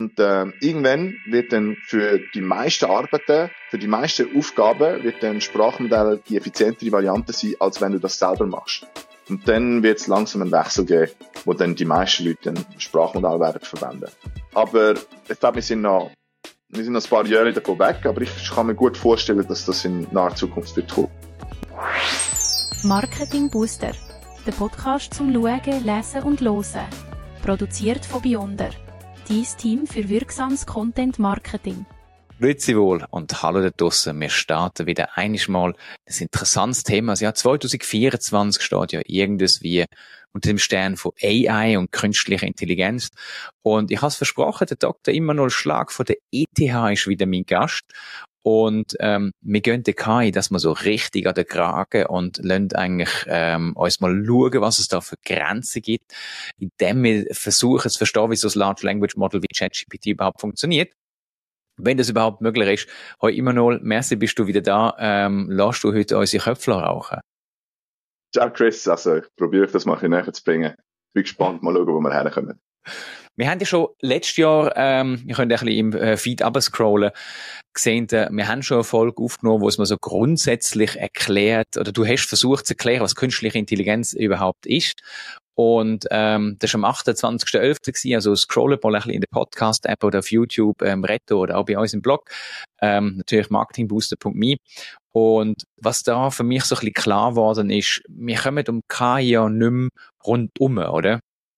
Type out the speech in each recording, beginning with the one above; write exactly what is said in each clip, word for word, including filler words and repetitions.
Und äh, irgendwann wird dann für die meisten Arbeiten, für die meisten Aufgaben, wird dann Sprachmodell die effizientere Variante sein, als wenn du das selber machst. Und dann wird es langsam einen Wechsel geben, wo dann die meisten Leute ein Sprachmodell werden verwenden. Aber ich glaube, wir sind noch, wir sind noch ein paar Jahre davon weg, aber ich kann mir gut vorstellen, dass das in naher Zukunft wird kommen. Marketing Booster, der Podcast zum Schauen, Lesen und Hören. Produziert von Beyonder. Dein Team für wirksames Content Marketing. Grüezi wohl und hallo da draussen. Wir starten wieder einmal ein interessantes Thema. Das Jahr zwanzig vierundzwanzig steht ja irgendwas wie unter dem Stern von A I und künstlicher Intelligenz. Und ich habe es versprochen, der Doktor Immanuel Schlag von der E T H ist wieder mein Gast. Und ähm, wir gehen der K I, dass wir so richtig an den Kragen und lassen eigentlich ähm, uns mal schauen, was es da für Grenzen gibt, indem wir versuchen zu verstehen, wie so ein Large Language Model wie ChatGPT überhaupt funktioniert. Wenn das überhaupt möglich ist. Hoi Immanuel, merci, bist du wieder da. Ähm, lass du heute unsere Köpfe rauchen? Ciao Chris, also ich probiere das mal ein bisschen näher zu bringen. Ich bin gespannt, mal schauen, wo wir herkommen. Wir haben ja schon letztes Jahr, ähm, ihr könnt ein bisschen im äh, Feed runterscrollen, gesehen, äh, wir haben schon eine Folge aufgenommen, wo es mal so grundsätzlich erklärt, oder du hast versucht zu erklären, was künstliche Intelligenz überhaupt ist. Und ähm, das war am achtundzwanzigsten elften gewesen, also scrollen mal ein bisschen in der Podcast-App oder auf YouTube, ähm, Retto oder auch bei uns im Blog, ähm, natürlich marketingbooster punkt me. Und was da für mich so ein bisschen klar geworden ist, wir kommen um K I ja nicht mehr rundum, oder?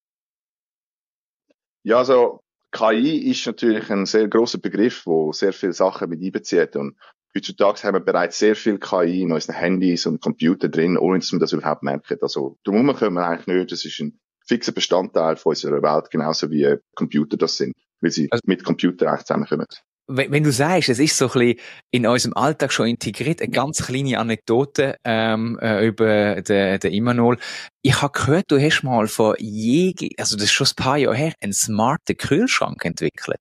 Ja, also K I ist natürlich ein sehr grosser Begriff, der sehr viele Sachen mit einbezieht. Und heutzutage haben wir bereits sehr viel K I in unseren Handys und Computern drin, ohne dass wir das überhaupt merken. Also darum können wir eigentlich nicht. Das ist ein fixer Bestandteil von unserer Welt, genauso wie Computer das sind, weil sie also, mit Computern eigentlich zusammenkommen. Wenn, wenn du sagst, es ist so ein bisschen in unserem Alltag schon integriert, eine ganz kleine Anekdote ähm, äh, über den, den Immanuel. Ich habe gehört, du hast mal vor je, also das ist schon ein paar Jahre her, einen smarten Kühlschrank entwickelt.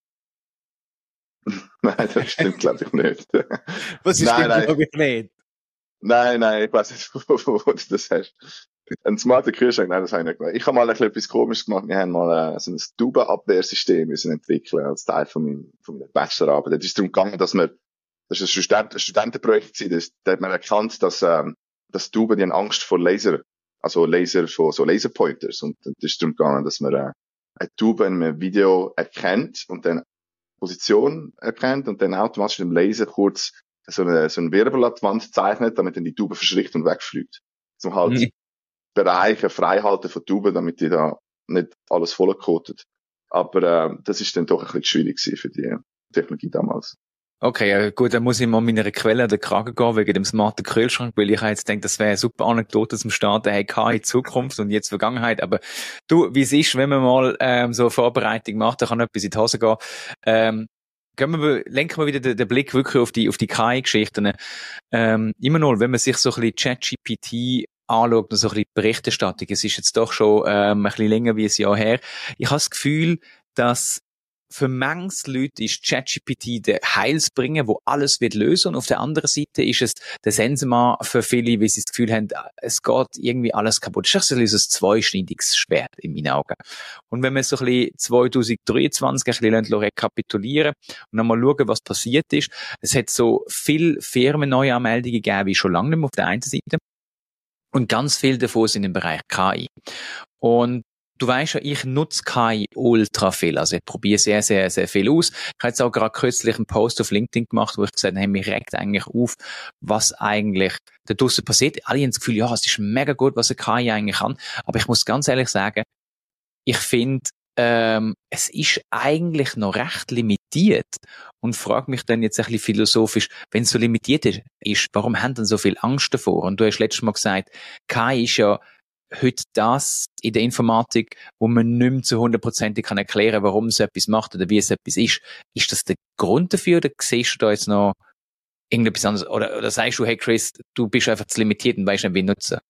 Nein, das stimmt, glaube ich, nicht. Was ist nein, das, glaube ich, nicht? Nein, nein, ich weiß nicht, wo, wo, wo du das hast. Ein smarter Kühlschrank, nein, das habe ich nicht gemacht. Ich habe mal ein bisschen etwas Komisches gemacht. Wir haben mal äh, so ein Tubenabwehrsystem müssen entwickeln als Teil von, meinem, von meiner Bachelorarbeit. Es ist darum gegangen, dass wir, das ist ein, Student, ein Studentenprojekt gewesen, da hat man erkannt, dass, ähm, dass Tuben, die haben Angst vor Laser, also Laser, von so Laserpointers. Und es ist darum gegangen, dass man äh, eine Tube in einem Video erkennt und dann Position erkennt und dann automatisch mit dem Laser kurz so eine, so ein Wirbel an die Wand zeichnet, damit dann die Tube verschrickt und wegfliegt. Zum halt mhm. Bereiche freihalten von Tuben, damit die da nicht alles vollkotet. Aber äh, das ist dann doch ein bisschen schwierig gewesen für die Technologie damals. Okay, ja, gut, dann muss ich mal meiner Quelle an den Kragen gehen, wegen dem smarten Kühlschrank, weil ich jetzt denke, das wäre eine super Anekdote zum Starten, hey, K I Zukunft und jetzt Vergangenheit. Aber du, wie es ist, wenn man mal ähm, so eine Vorbereitung macht, da kann etwas in die Hose gehen. Ähm, Gehen wir, lenken wir wieder den, den Blick wirklich auf die, auf die K I-Geschichten. Ähm, immer noch, wenn man sich so ein bisschen ChatGPT anschaut und so ein bisschen Berichterstattung, es ist jetzt doch schon ähm, ein bisschen länger wie ein Jahr her. Ich habe das Gefühl, dass für manches Leute ist ChatGPT der Heilsbringer, wo alles wird lösen. Und auf der anderen Seite ist es der Sensenmann für viele, weil sie das Gefühl haben, es geht irgendwie alles kaputt. Das ist ein zweischneidiges Schwert in meinen Augen. Und wenn wir so ein bisschen zwanzig dreiundzwanzig ein bisschen rekapitulieren und nochmal schauen, was passiert ist, es hat so viele Firmenneuanmeldungen gegeben, wie schon lange nicht mehr auf der einen Seite. Und ganz viel davon sind im Bereich K I. Und du weißt ja, ich nutze K I ultra viel. Also ich probiere sehr, sehr, sehr viel aus. Ich habe jetzt auch gerade kürzlich einen Post auf LinkedIn gemacht, wo ich gesagt habe, hey, mich regt eigentlich auf, was eigentlich da draussen passiert. Alle haben das Gefühl, ja, es ist mega gut, was eine K I eigentlich kann. Aber ich muss ganz ehrlich sagen, ich finde, ähm, es ist eigentlich noch recht limitiert. Und frage mich dann jetzt ein bisschen philosophisch, wenn es so limitiert ist, warum haben denn so viel Angst davor? Und du hast letztes Mal gesagt, K I ist ja heute das in der Informatik, wo man nicht mehr zu hundertprozentig kann erklären, warum es etwas macht oder wie es etwas ist. Ist das der Grund dafür oder siehst du da jetzt noch irgendetwas anderes? Oder, oder sagst du, hey Chris, du bist einfach zu limitiert und weißt nicht, wie nutzen?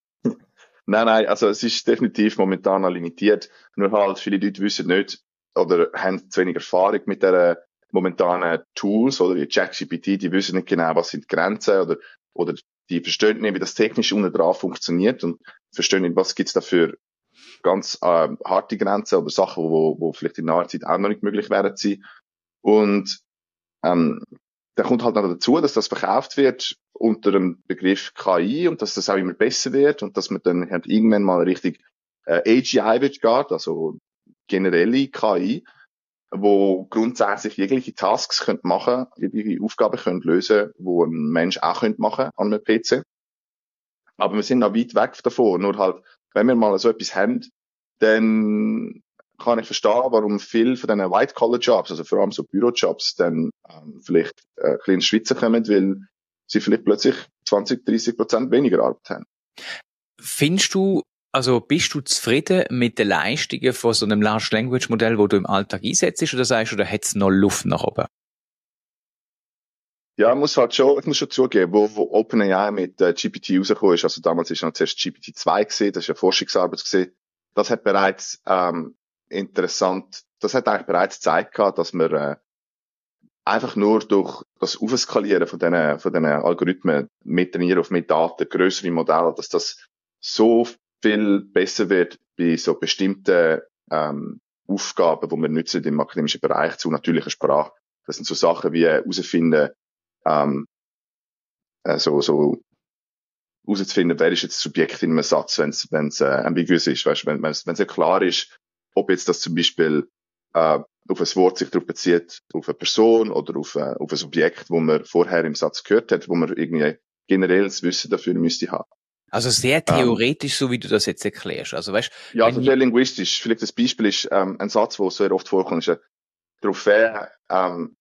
Nein, nein, also es ist definitiv momentan noch limitiert. Nur halt, viele Leute wissen nicht oder haben zu wenig Erfahrung mit der momentanen Tools oder wie ChatGPT, die wissen nicht genau, was sind die Grenzen oder, oder die verstehen nicht, wie das technisch unten dran funktioniert und verstehen nicht, was gibt's da für ganz äh, harte Grenzen oder Sachen, wo, wo vielleicht in naher Zeit auch noch nicht möglich wären zu sein. Und ähm, dann kommt halt noch dazu, dass das verkauft wird unter dem Begriff K I und dass das auch immer besser wird und dass man dann halt irgendwann mal richtig äh, A G I wird geht, also generelle K I, wo grundsätzlich jegliche Tasks könnt machen, jegliche Aufgaben könnt lösen, wo ein Mensch auch könnt machen an einem P C. Aber wir sind noch weit weg davon. Nur halt, wenn wir mal so etwas haben, dann kann ich verstehen, warum viele von diesen White-Collar-Jobs, also vor allem so Bürojobs, dann ähm, vielleicht äh, ein bisschen ins Schwitzen kommen, weil sie vielleicht plötzlich zwanzig, dreissig Prozent weniger Arbeit haben. Findest du, also bist du zufrieden mit den Leistungen von so einem Large Language Modell, wo du im Alltag einsetzt, oder sagst du, da hat es noch Luft nach oben? Ja, ich muss halt schon, ich muss schon zugeben, wo, wo OpenAI mit äh, G P T rausgekommen ist, also damals ist noch zuerst G P T zwei gesehen, das ist eine Forschungsarbeit gesehen, das hat bereits ähm, interessant, das hat eigentlich bereits gezeigt gehabt, dass man äh, einfach nur durch das Aufskalieren von diesen, von diesen Algorithmen mit Trainieren auf mehr Daten, grössere Modelle, dass das so viel besser wird bei so bestimmten ähm, Aufgaben, die wir nutzen im akademischen Bereich zu natürlicher Sprache. Das sind so Sachen wie herausfinden, ähm, äh, so, so herauszufinden, wer ist jetzt das Subjekt in einem Satz, wenn es wenn es äh, ambiguous ist, weißt, wenn wenn es wenn es ja klar ist, ob jetzt das zum Beispiel äh, auf ein Wort sich darauf bezieht, auf eine Person oder auf, äh, auf ein Subjekt, wo man vorher im Satz gehört hat, wo man irgendwie generelles Wissen dafür müsste haben. Also sehr theoretisch, ähm, so wie du das jetzt erklärst. Also weißt, ja, also sehr linguistisch. Vielleicht das Beispiel ist ähm, ein Satz, der sehr oft vorkommt, ist eine Trophäe. Ähm,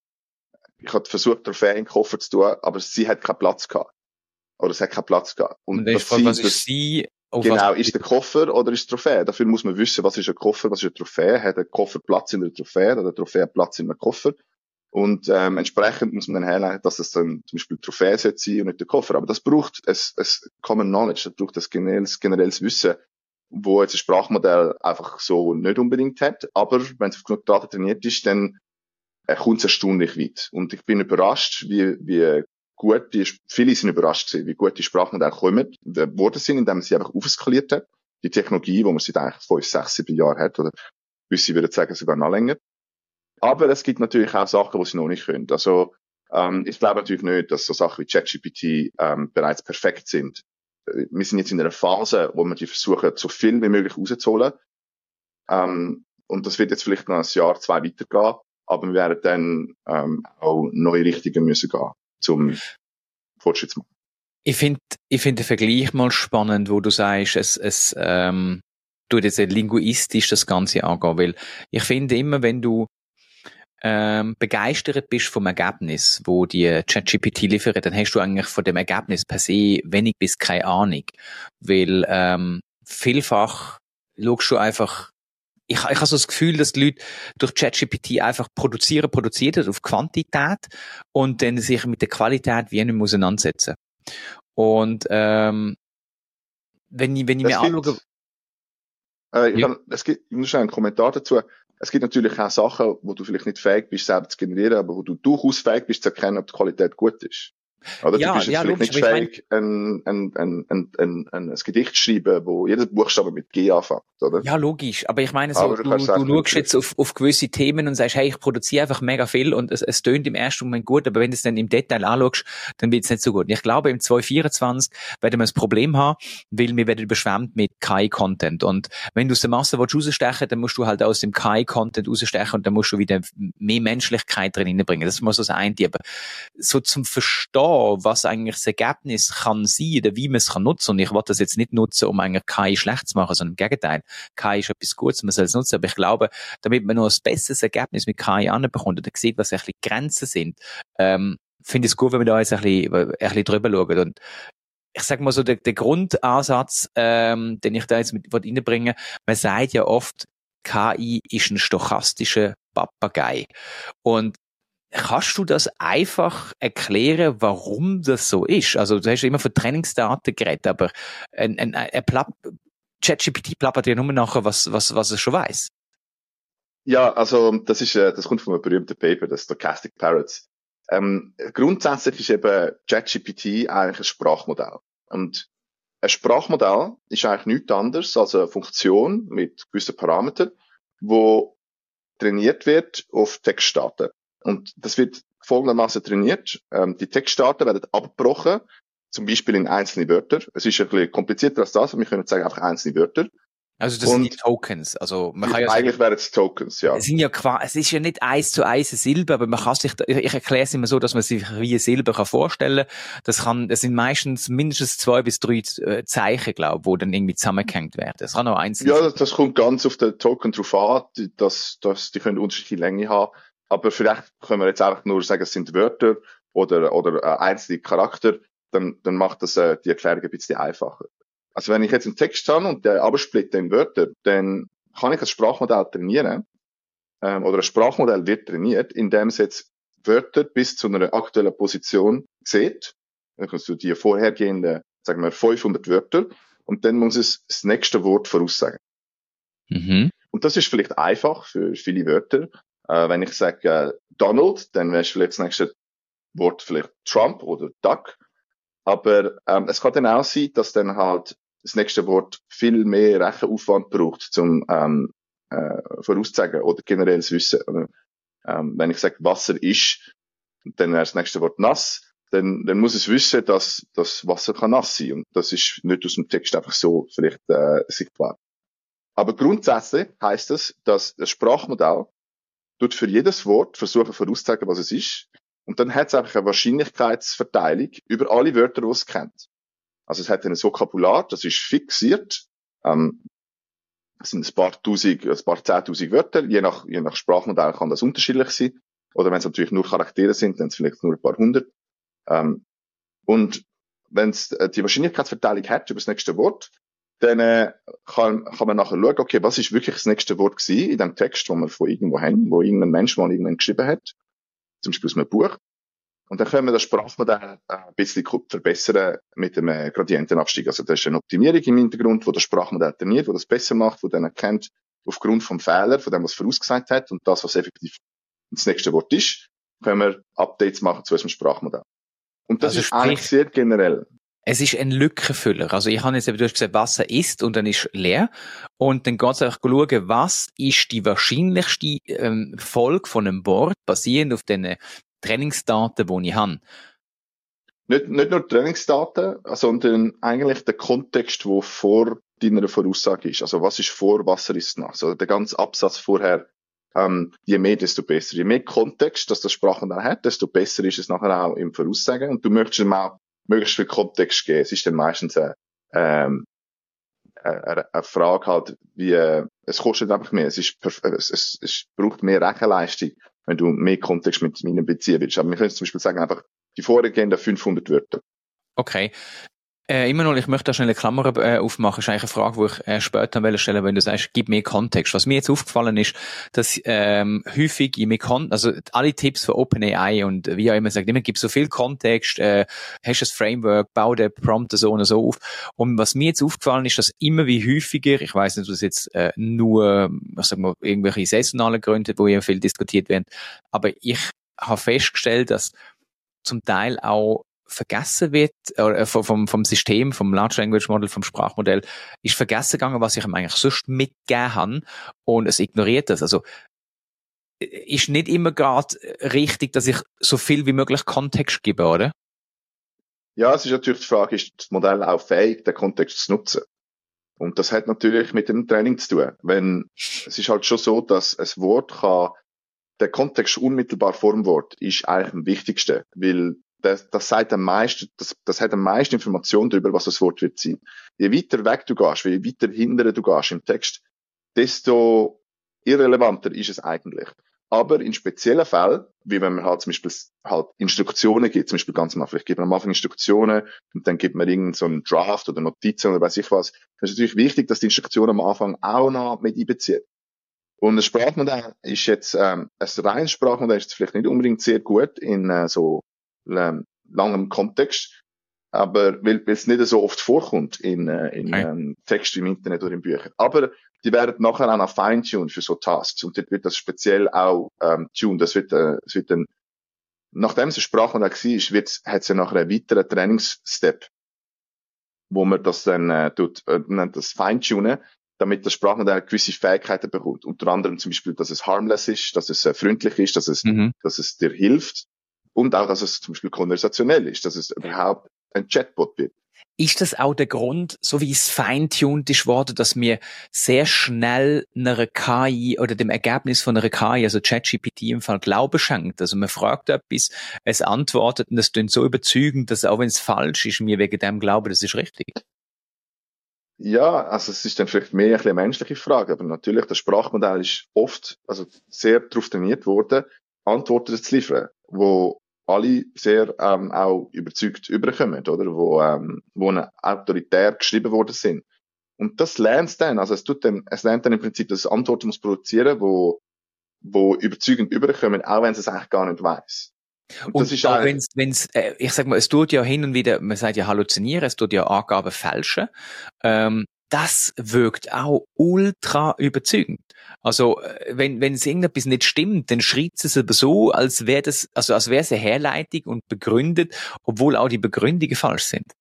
ich habe versucht, Trophäe in den Koffer zu tun, aber sie hat keinen Platz gehabt. Oder es hat keinen Platz gehabt. Und, und was, sie, was ist sie? Genau, ist der Koffer oder ist die Trophäe? Dafür muss man wissen, was ist ein Koffer, was ist eine Trophäe. Hat ein Koffer Platz in der Trophäe oder eine Trophäe Platz in einem Koffer? Und ähm, entsprechend muss man dann herleiten, dass es dann zum Beispiel die Trophäe sein und nicht der Koffer. Aber das braucht es, es Common Knowledge, das braucht das generelles, generelles Wissen, wo jetzt ein Sprachmodell einfach so nicht unbedingt hat. Aber wenn es auf genug Daten trainiert ist, dann äh, kommt es erstaunlich weit. Und ich bin überrascht, wie, wie gut die, viele sind überrascht gewesen, wie gut die Sprachmodelle kommen, geworden sind, indem man sie einfach aufskaliert hat. Die Technologie, die man seit eigentlich fünf, sechs, sieben Jahren hat, oder gewisse würden sagen, sogar noch länger. Aber es gibt natürlich auch Sachen, die sie noch nicht können. Also, ähm, ich glaube natürlich nicht, dass so Sachen wie ChatGPT ähm, bereits perfekt sind. Wir sind jetzt in einer Phase, wo wir die versuchen, so viel wie möglich rauszuholen. Ähm, und das wird jetzt vielleicht noch ein Jahr, zwei weitergehen. Aber wir werden dann ähm, auch neue Richtungen müssen gehen, zum Fortschritt zu machen. Ich finde ich find den Vergleich mal spannend, wo du sagst, es, es ähm, tut jetzt linguistisch das Ganze angehen. Weil ich finde immer, wenn du ähm, begeistert bist vom Ergebnis, wo die ChatGPT liefert, dann hast du eigentlich von dem Ergebnis per se wenig bis keine Ahnung. Weil ähm, vielfach schaust du einfach, ich, ich habe so das Gefühl, dass die Leute durch ChatGPT einfach produzieren, produzieren auf Quantität und dann sich mit der Qualität wie nicht mehr auseinandersetzen. Und ähm, wenn ich, wenn ich mir anschaue... Äh, ich ja. kann, es gibt, ich muss einen Kommentar dazu. Es gibt natürlich auch Sachen, wo du vielleicht nicht fähig bist, selber zu generieren, aber wo du durchaus fähig bist, zu erkennen, ob die Qualität gut ist. Oder ja, du bist jetzt ja, vielleicht logisch, nicht fähig, ein, ein, ein, ein, ein, ein, ein Gedicht zu schreiben, wo jedes Buchstabe mit G anfängt, oder? Ja, logisch. Aber ich meine, so, aber du, du, du schaust jetzt auf, auf gewisse Themen und sagst, hey, ich produziere einfach mega viel und es, es tönt im ersten Moment gut, aber wenn du es dann im Detail anschaust, dann wird es nicht so gut. Und ich glaube, im zwanzig vierundzwanzig werden wir ein Problem haben, weil wir werden überschwemmt mit K I-Content. Und wenn du aus der Masse rausstechen willst, dann musst du halt aus dem K I-Content rausstechen und dann musst du wieder mehr Menschlichkeit drin hineinbringen. Das ist mal so das eine. Aber so zum Verstehen, was eigentlich das Ergebnis kann sein oder wie man es kann nutzen. Und ich will das jetzt nicht nutzen, um eigentlich K I schlecht zu machen, sondern im Gegenteil. K I ist etwas Gutes, man soll es nutzen. Aber ich glaube, damit man noch ein besseres Ergebnis mit K I anbekommt oder sieht, was ein bisschen Grenzen sind, ähm, finde ich es gut, wenn wir da jetzt ein bisschen, ein bisschen drüber schauen. Und ich sage mal so, der, der Grundansatz, ähm, den ich da jetzt mit reinbringen will, man sagt ja oft, K I ist ein stochastischer Papagei. Und kannst du das einfach erklären, warum das so ist? Also du hast immer von Trainingsdaten geredet, aber ein, ein, ein Plapp, ChatGPT plappert ja nur nachher, was, was, was es schon weiss. Ja, also das ist, das kommt von einem berühmten Paper, das Stochastic Parrots. Ähm, grundsätzlich ist eben ChatGPT eigentlich ein Sprachmodell. Und ein Sprachmodell ist eigentlich nichts anderes als eine Funktion mit gewissen Parametern, wo trainiert wird auf Textdaten. Und das wird folgendermaßen trainiert. Ähm, die Textdaten werden abgebrochen, zum Beispiel in einzelne Wörter. Es ist ein bisschen komplizierter als das, aber wir können sagen einfach einzelne Wörter. Also das Und sind die Tokens. Also man kann ja eigentlich sagen, wären es Tokens, ja. es sind ja quasi, es ist ja nicht eins zu eins eine Silbe, aber man kann sich, ich, ich erkläre es immer so, dass man sich wie eine Silbe kann vorstellen. Das kann, das sind meistens mindestens zwei bis drei äh, Zeichen, glaube ich, wo dann irgendwie zusammengehängt werden. Das kann auch einzeln. Ja, das, das kommt ganz auf den Token drauf an, die- dass, dass die können unterschiedliche Länge haben. Aber vielleicht können wir jetzt einfach nur sagen, es sind Wörter oder, oder äh, einzelne Charakter, dann, dann macht das äh, die Erklärung ein bisschen einfacher. Also wenn ich jetzt einen Text habe und der absplitte in Wörter, dann kann ich ein Sprachmodell trainieren, ähm, oder ein Sprachmodell wird trainiert, indem es jetzt Wörter bis zu einer aktuellen Position sieht. Dann kannst du die vorhergehenden, sagen wir, fünfhundert Wörter, und dann muss es das nächste Wort voraussagen. Mhm. Und das ist vielleicht einfach für viele Wörter. Äh, wenn ich sage äh, Donald, dann wäre vielleicht das nächste Wort vielleicht Trump oder Duck. Aber ähm, es kann dann auch sein, dass dann halt das nächste Wort viel mehr Rechenaufwand braucht, zum ähm, äh, vorauszusagen oder generelles Wissen. Oder, ähm, wenn ich sage Wasser ist, dann wäre das nächste Wort nass, dann, dann muss es wissen, dass das Wasser kann nass sein. Und das ist nicht aus dem Text einfach so vielleicht äh, sichtbar. Aber grundsätzlich heisst das, dass das Sprachmodell tut für jedes Wort versuchen vorauszusagen, was es ist. Und dann hat es einfach eine Wahrscheinlichkeitsverteilung über alle Wörter, die es kennt. Also es hat ein Vokabular, das ist fixiert. Ähm, es sind ein paar tausend, ein paar zehntausend Wörter. Je nach, je nach Sprachmodell kann das unterschiedlich sein. Oder wenn es natürlich nur Charaktere sind, dann sind es vielleicht nur ein paar hundert. Ähm, und wenn es die Wahrscheinlichkeitsverteilung hat über das nächste Wort, dann äh, kann, kann man nachher schauen, okay, was ist wirklich das nächste Wort gewesen in dem Text, wo wir von irgendwo haben, wo irgendein Mensch mal irgendwann geschrieben hat, zum Beispiel aus einem Buch. Und dann können wir das Sprachmodell äh, ein bisschen verbessern mit dem äh, Gradientenabstieg. Also das ist eine Optimierung im Hintergrund, wo das Sprachmodell trainiert, wo das besser macht, wo dann erkennt, aufgrund vom Fehler, von dem, was vorausgesagt hat und das, was effektiv das nächste Wort ist, können wir Updates machen zu unserem Sprachmodell. Und das Also ist sprich, eigentlich sehr generell. Es ist ein Lückenfüller. Also ich habe jetzt eben, du hast gesagt, Wasser ist und dann ist leer. Und dann geht es einfach schauen, was ist die wahrscheinlichste ähm, Folge von einem Wort basierend auf den Trainingsdaten, die ich habe. Nicht, nicht nur Trainingsdaten, sondern eigentlich der Kontext, der vor deiner Voraussage ist. Also was ist vor, Wasser ist nass. Also der ganze Absatz vorher, ähm, je mehr, desto besser. Je mehr Kontext, dass das Sprachmodell hat, desto besser ist es nachher auch im Voraussagen. Und du möchtest ihm auch möglichst viel Kontext geben. Es ist dann meistens eine, ähm, eine, eine Frage halt, wie, äh, es kostet einfach mehr. Es ist, es, es, es braucht mehr Rechenleistung, wenn du mehr Kontext mit ihnen beziehen willst. Aber wir können zum Beispiel sagen, einfach die vorhergehenden fünfhundert Wörter. Okay. Äh, immer noch, ich möchte da schnell eine Klammer äh, aufmachen. Das ist eigentlich eine Frage, die ich äh, später stellen wollte, wenn du sagst, gib mehr Kontext. Was mir jetzt aufgefallen ist, dass ähm, häufig, je mehr Kontext, also alle Tipps von OpenAI und wie auch immer sagt, immer gib so viel Kontext, äh, hast das Framework, bau den Prompt so und so auf. Und was mir jetzt aufgefallen ist, dass immer wie häufiger, ich weiss nicht, ob das jetzt äh, nur, ich sag mal, irgendwelche saisonalen Gründe, wo ja viel diskutiert werden, aber ich habe festgestellt, dass zum Teil auch vergessen wird, äh, vom, vom System, vom Large Language Model, vom Sprachmodell, ist vergessen gegangen, was ich ihm eigentlich sonst mitgegeben habe, und es ignoriert das. Also, ist nicht immer gerade richtig, dass ich so viel wie möglich Kontext gebe, oder? Ja, es ist natürlich die Frage, ist das Modell auch fähig, den Kontext zu nutzen? Und das hat natürlich mit dem Training zu tun. Wenn, es ist halt schon so, dass ein Wort kann, der Kontext unmittelbar vor dem Wort ist eigentlich am wichtigsten, weil das, das sagt am meisten, das, das hat am meisten Informationen darüber, was das Wort wird sein. Je weiter weg du gehst, je weiter hinten du gehst im Text, desto irrelevanter ist es eigentlich. Aber in speziellen Fällen, wie wenn man halt zum Beispiel halt Instruktionen gibt, zum Beispiel ganz am Anfang, vielleicht gibt man am Anfang Instruktionen und dann gibt man irgendeinen so einen Draft oder Notizen oder weiß ich was, dann ist natürlich wichtig, dass die Instruktionen am Anfang auch noch mit einbeziehen. Und ein Sprachmodell ist jetzt, ähm, ein reines Sprachmodell ist jetzt vielleicht nicht unbedingt sehr gut in äh, so ähm, langem Kontext, aber weil es nicht so oft vorkommt in, äh, in okay. ähm, Text im Internet oder in Büchern. Aber die werden nachher auch noch fine-tuned für so Tasks und dort wird das speziell auch ähm, tuned. Das wird, äh, es wird dann, nachdem es ein Sprachmodell war, wird, hat es ja nachher einen weiteren Trainingsstep. wo man das dann äh, tut, äh, nennt das Feintunen, damit das Sprachmodell gewisse Fähigkeiten bekommt. Unter anderem zum Beispiel, dass es harmless ist, dass es äh, freundlich ist, dass es, Mhm. dass es dir hilft und auch, dass es zum Beispiel konversationell ist, dass es überhaupt ein Chatbot wird. Ist das auch der Grund, so wie es feintuned ist worden, dass wir sehr schnell einer K I oder dem Ergebnis von einer K I, also ChatGPT im Fall, Glauben schenkt? Also man fragt etwas, es antwortet und es klingt so überzeugend, dass auch wenn es falsch ist, wir wegen dem glauben, das ist richtig. Ja, also es ist dann vielleicht mehr ein bisschen eine menschliche Frage, aber natürlich, das Sprachmodell ist oft, also sehr darauf trainiert worden, Antworten zu liefern, wo alle sehr ähm, auch überzeugt überkommen, oder? Wo, ähm, wo autoritär geschrieben worden sind. Und das lernt es dann, also es tut dann, es lernt dann im Prinzip, dass es Antworten muss produzieren, wo, wo überzeugend überkommen, auch wenn es es eigentlich gar nicht weiss. Und, und das ist auch wenn's, wenn's, äh, ich sag mal, es tut ja hin und wieder, man sagt ja halluzinieren, es tut ja Angaben fälschen, ähm, das wirkt auch ultra überzeugend. Also, wenn, wenn es irgendetwas nicht stimmt, dann schreibt es aber so, als wäre das, also, als wäre es eine Herleitung und begründet, obwohl auch die Begründungen falsch sind.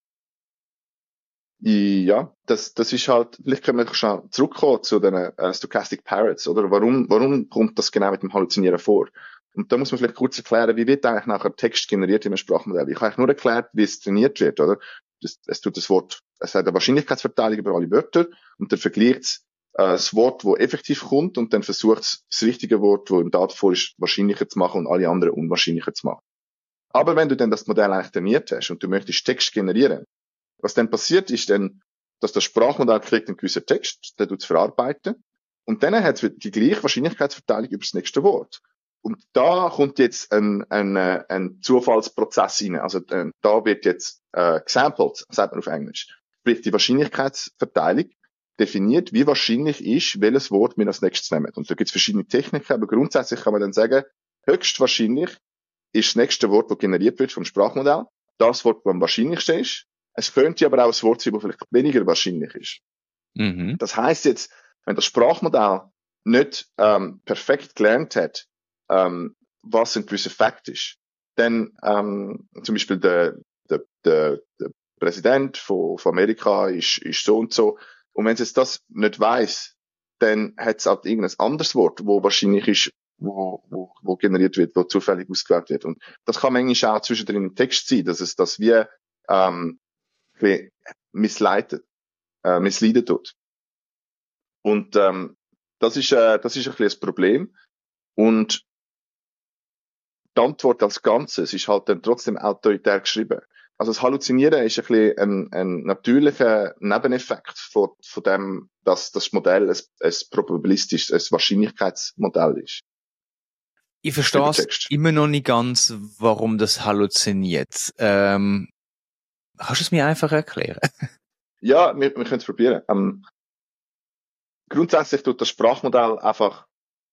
Ja, das, das ist halt, vielleicht können wir schon zurückkommen zu den äh, Stochastic Parrots, oder? Warum, warum kommt das genau mit dem Halluzinieren vor? Und da muss man vielleicht kurz erklären, wie wird eigentlich nachher Text generiert in einem Sprachmodell? Ich habe eigentlich nur erklärt, wie es trainiert wird, oder? Das, es tut das Wort, es hat eine Wahrscheinlichkeitsverteilung über alle Wörter und dann vergleicht es äh, das Wort, wo effektiv kommt und dann versucht es, das richtige Wort, wo im Datenfall ist, wahrscheinlicher zu machen und alle anderen unwahrscheinlicher zu machen. Aber wenn du dann das Modell eigentlich trainiert hast und du möchtest Text generieren, was dann passiert ist dann, dass das Sprachmodell kriegt einen gewissen Text, der tut es verarbeiten und dann hat es die gleiche Wahrscheinlichkeitsverteilung über das nächste Wort. Und da kommt jetzt ein, ein, ein Zufallsprozess rein. Also äh, da wird jetzt äh, gesampled, sagt man auf Englisch. Sprich, die Wahrscheinlichkeitsverteilung definiert, wie wahrscheinlich ist, welches Wort wir als nächstes nehmen. Und da gibt es verschiedene Techniken, aber grundsätzlich kann man dann sagen, höchstwahrscheinlich ist das nächste Wort, das generiert wird vom Sprachmodell, das Wort, das am wahrscheinlichsten ist. Es könnte aber auch ein Wort sein, das vielleicht weniger wahrscheinlich ist. Mhm. Das heisst jetzt, wenn das Sprachmodell nicht ähm, perfekt gelernt hat, ähm, was ein gewisser Fakt ist, dann ähm, zum Beispiel der, der, der, der Präsident von, von Amerika ist, ist so und so. Und wenn es jetzt das nicht weiss, dann hat es halt irgendein anderes Wort, wo wahrscheinlich ist, wo, wo, wo generiert wird, wo zufällig ausgewählt wird. Und das kann manchmal auch zwischendrin im Text sein, dass es das wie ähm, missleitet, äh, missleiden tut. Und ähm, das ist, äh, das ist ein bisschen das Problem. Und die Antwort als Ganzes ist halt dann trotzdem autoritär geschrieben. Also das Halluzinieren ist ein bisschen ein, ein natürlicher Nebeneffekt von, von dem, dass das Modell ein, ein probabilistisches, ein Wahrscheinlichkeitsmodell ist. Ich verstehe es immer noch nicht ganz, warum das halluziniert. Ähm, kannst du es mir einfach erklären? Ja, wir, wir können es probieren. Ähm, grundsätzlich tut das Sprachmodell einfach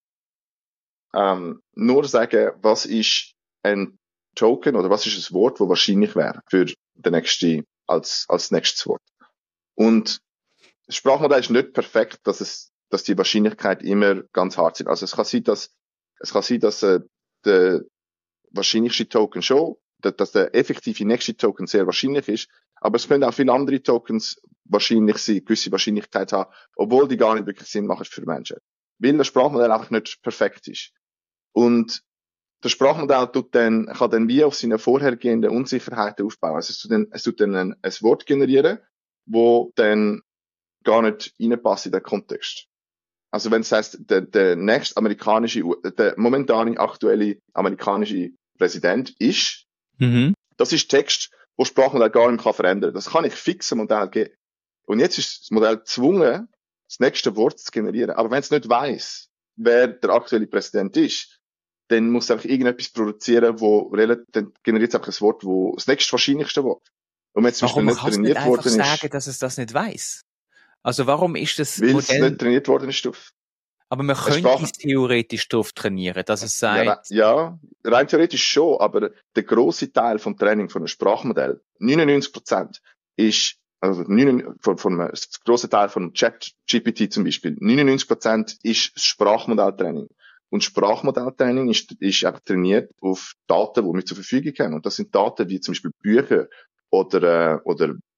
ähm, nur sagen, was ist ein Token oder was ist ein Wort, das wahrscheinlich wäre für den nächsten, als, als nächstes Wort. Und das Sprachmodell ist nicht perfekt, dass es, dass die Wahrscheinlichkeit immer ganz hart sind. Also es kann sein, dass, es kann sein, dass äh, der wahrscheinlichste Token schon, dass, dass der effektive nächste Token sehr wahrscheinlich ist, aber es können auch viele andere Tokens wahrscheinlich sein, gewisse Wahrscheinlichkeit haben, obwohl die gar nicht wirklich Sinn machen für Menschen. Weil das Sprachmodell einfach nicht perfekt ist. Und das Sprachmodell tut dann, kann dann wie auf seine vorhergehenden Unsicherheiten aufbauen. Also es tut dann, es tut dann ein, ein Wort generieren, wo dann gar nicht reinpasst in den Kontext. Also wenn es heisst, der, der nächste amerikanische, der momentane aktuelle amerikanische Präsident ist, mhm. das ist Text, wo Sprachmodell gar nicht verändern kann. Das kann ich fix ein Modell geben. Und jetzt ist das Modell gezwungen, das nächste Wort zu generieren. Aber wenn es nicht weiss, wer der aktuelle Präsident ist, dann muss es einfach irgendetwas produzieren, wo relativ, dann generiert es einfach ein Wort, wo das nächste wahrscheinlichste Wort. Und wenn es zum Beispiel nicht trainiert worden ist. Warum kannst du nicht einfach sagen, dass es das nicht weiss? Also warum ist das Weil Modell... es nicht trainiert worden ist drauf. Aber man könnte Sprach... es theoretisch drauf trainieren, dass es sagt... Ja, ja, rein theoretisch schon, aber der grosse Teil vom Training von einem Sprachmodell, neunundneunzig Prozent, ist, also von, von einem grossen Teil von ChatGPT zum Beispiel, neunundneunzig Prozent ist Sprachmodelltraining. Und Sprachmodelltraining ist, ist einfach trainiert auf Daten, die wir zur Verfügung haben. Und das sind Daten wie zum Beispiel Bücher oder, äh, oder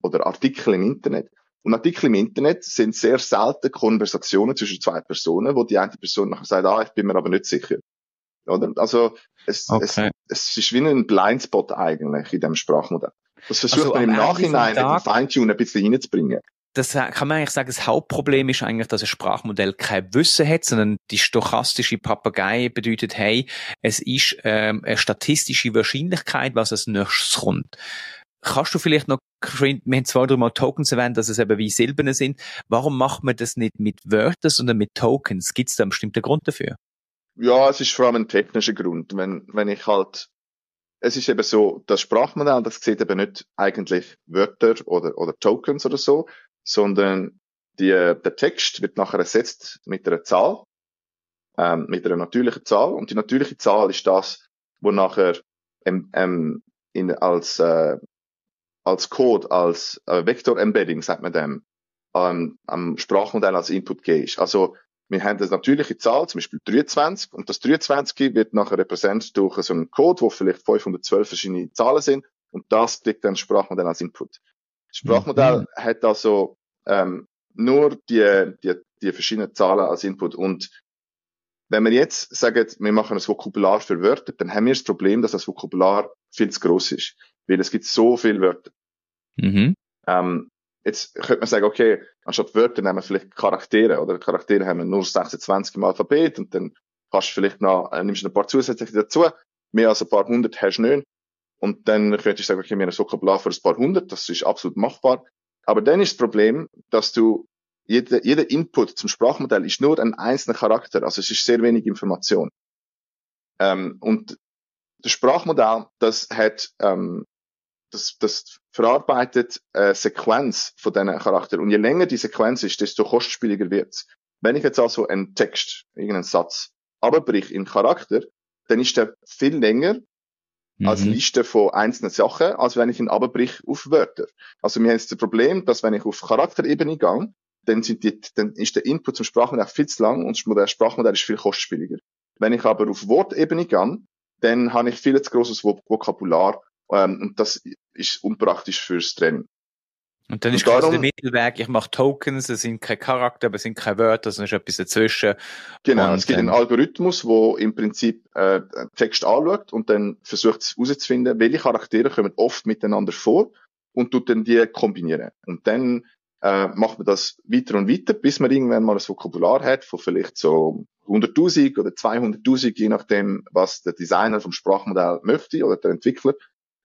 oder Artikel im Internet. Und Artikel im Internet sind sehr selten Konversationen zwischen zwei Personen, wo die eine Person nachher sagt, ah, ich bin mir aber nicht sicher. Oder? Also, es, Okay. es, es ist wie ein Blindspot eigentlich in dem Sprachmodell. Das versucht Also, man am im Ende Nachhinein vom mit dem Tag- Feintunen ein bisschen reinzubringen. Das kann man eigentlich sagen, das Hauptproblem ist eigentlich, dass ein Sprachmodell kein Wissen hat, sondern die stochastische Papagei bedeutet, hey, es ist ähm, eine statistische Wahrscheinlichkeit, was als nächstes kommt. Kannst du vielleicht noch, wir haben zwei, drei Mal Tokens erwähnt, dass es eben wie Silben sind. Warum macht man das nicht mit Wörtern, sondern mit Tokens? Gibt es da einen bestimmten Grund dafür? Ja, es ist vor allem ein technischer Grund. Wenn, wenn ich halt, es ist eben so, das Sprachmodell, das sieht eben nicht eigentlich Wörter oder, oder Tokens oder so, sondern die, der Text wird nachher ersetzt mit einer Zahl, ähm, mit einer natürlichen Zahl. Und die natürliche Zahl ist das, wo nachher ähm, ähm, in, als, äh, als Code, als äh, Vektor-Embedding, sagt man dem, ähm, am Sprachmodell als Input gegeben ist. Also, wir haben eine natürliche Zahl, zum Beispiel dreiundzwanzig, und das dreiundzwanzig wird nachher repräsentiert durch so einen Code, wo vielleicht fünfhundertzwölf verschiedene Zahlen sind, und das kriegt dann das Sprachmodell als Input. Das Sprachmodell Mhm. hat also ähm, nur die, die, die verschiedenen Zahlen als Input. Und wenn wir jetzt sagen, wir machen ein Vokabular für Wörter, dann haben wir das Problem, dass das Vokabular viel zu gross ist. Weil es gibt so viele Wörter. Mhm. Ähm, jetzt könnte man sagen, okay, anstatt Wörter nehmen wir vielleicht Charaktere, oder Charaktere haben wir nur sechsundzwanzig im Alphabet, und dann kannst du vielleicht noch, äh, nimmst du ein paar zusätzliche dazu, mehr als ein paar hundert hast du nicht. Und dann könntest du sagen, okay, wir haben ein Vokabular für ein paar hundert, das ist absolut machbar. Aber dann ist das Problem, dass du, jeder, jeder Input zum Sprachmodell ist nur ein einzelner Charakter, also es ist sehr wenig Information. Ähm, und das Sprachmodell, das hat, ähm, das, das verarbeitet eine Sequenz von diesen Charakteren. Und je länger die Sequenz ist, desto kostspieliger wird's. Wenn ich jetzt also einen Text, irgendeinen Satz, abbrich in Charakter, dann ist der viel länger als Mhm. Liste von einzelnen Sachen, als wenn ich ihn abbrich auf Wörter. Also wir haben jetzt das Problem, dass wenn ich auf Charakterebene gehe, dann sind die, dann ist der Input zum Sprachmodell viel zu lang und das Sprachmodell ist viel kostspieliger. Wenn ich aber auf Wortebene gehe, dann habe ich viel zu grosses Vok- Vokabular, ähm, und das ist unpraktisch fürs Training. Und dann Und ist quasi darum- der Mittelweg, ich mache Tokens, es sind keine Charakter, aber es sind keine Wörter, sondern es ist etwas dazwischen. Genau, Und es gibt dann- einen Algorithmus, wo im Prinzip äh, einen Text anschaut und dann versucht herauszufinden, welche Charaktere kommen oft miteinander vor und tut dann die kombinieren. Und dann äh, macht man das weiter und weiter, bis man irgendwann mal ein Vokabular hat von vielleicht so hunderttausend oder zweihunderttausend, je nachdem, was der Designer vom Sprachmodell möchte oder der Entwickler.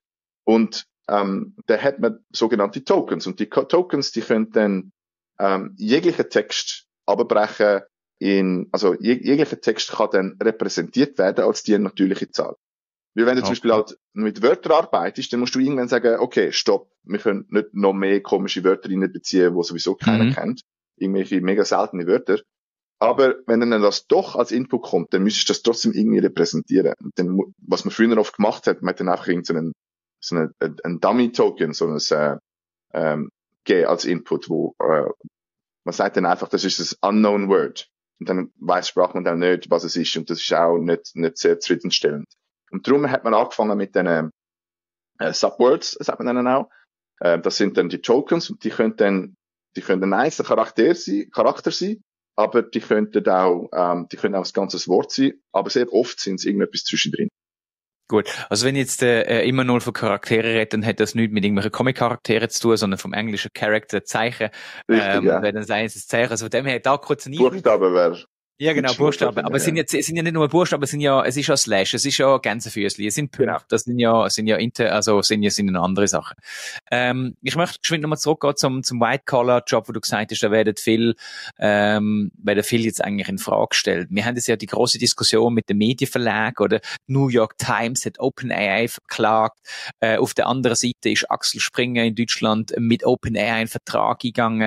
Und ähm, da hat man sogenannte Tokens. Und die Co- Tokens, die können dann ähm, jeglichen Text abbrechen in, also jeg jeglicher Text kann dann repräsentiert werden als die natürliche Zahl. Weil wenn du zum Okay. Beispiel halt mit Wörtern arbeitest, dann musst du irgendwann sagen, okay, stopp, wir können nicht noch mehr komische Wörter reinbeziehen, die sowieso keiner Mhm. kennt. Irgendwelche mega seltene Wörter. Aber wenn dann das doch als Input kommt, dann müsstest du das trotzdem irgendwie repräsentieren. Und dann, mu- was man früher oft gemacht hat, man hat dann einfach irgendeinen, so einen, so einen, einen Dummy-Token, so ein, äh, ähm, gegeben als Input, wo, äh, man sagt dann einfach, das ist das Unknown Word. Und dann weiss Sprachmodell nicht, was es ist. Und das ist auch nicht, nicht sehr zufriedenstellend. Und darum hat man angefangen mit den äh, Subwords, sagt man dann auch. Äh, das sind dann die Tokens, und die können dann, die können ein einzelner Charakter sein, Charakter sein, aber die könnten auch, ähm, die können auch ein ganzes Wort sein, aber sehr oft sind es irgendetwas zwischendrin. Gut, also wenn jetzt äh, immer nur von Charaktere redet, dann hat das nichts mit irgendwelchen Comic-Charakteren zu tun, sondern vom englischen Character, Zeichen. Richtig, ähm, ja. Weil dann sei es ein Zeichen. Also von dem her, da kurz ein Einwurf. Buchstaben wäre, Ja, genau, Deutsch Buchstaben. Buchstaben, Aber es sind ja. jetzt, es sind ja nicht nur Buchstaben, es sind ja, es ist ja Slash, es ist ja Gänsefüßli, es sind Punkte, Genau. das sind ja, es sind ja inter, also sind ja, sind ja andere Sachen. Ähm, ich möchte geschwind nochmal zurückgehen zum, zum White-Collar-Job, wo du gesagt hast, da werden viel, ähm, werden viel jetzt eigentlich in Frage gestellt. Wir haben jetzt ja die große Diskussion mit den Medienverlagen, oder New York Times hat OpenAI verklagt, äh, auf der anderen Seite ist Axel Springer in Deutschland mit OpenAI einen Vertrag gegangen.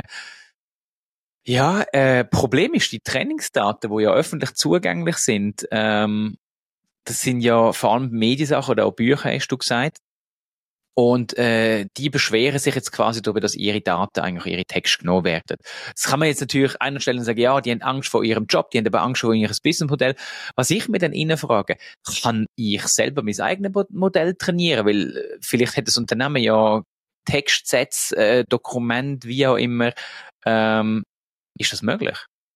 Ja, äh, Problem ist, die Trainingsdaten, die ja öffentlich zugänglich sind, ähm, das sind ja vor allem Mediensachen oder auch Bücher, hast du gesagt. Und äh, die beschweren sich jetzt quasi darüber, dass ihre Daten eigentlich ihre Texte genommen werden. Das kann man jetzt natürlich an einer Stelle sagen, ja, die haben Angst vor ihrem Job, die haben aber Angst vor ihrem Businessmodell. Was ich mir dann innen frage, kann ich selber mein eigenes Modell trainieren? Weil äh, vielleicht hat das Unternehmen ja Textsätze, äh, Dokumente, wie auch immer. Ähm, ist das möglich?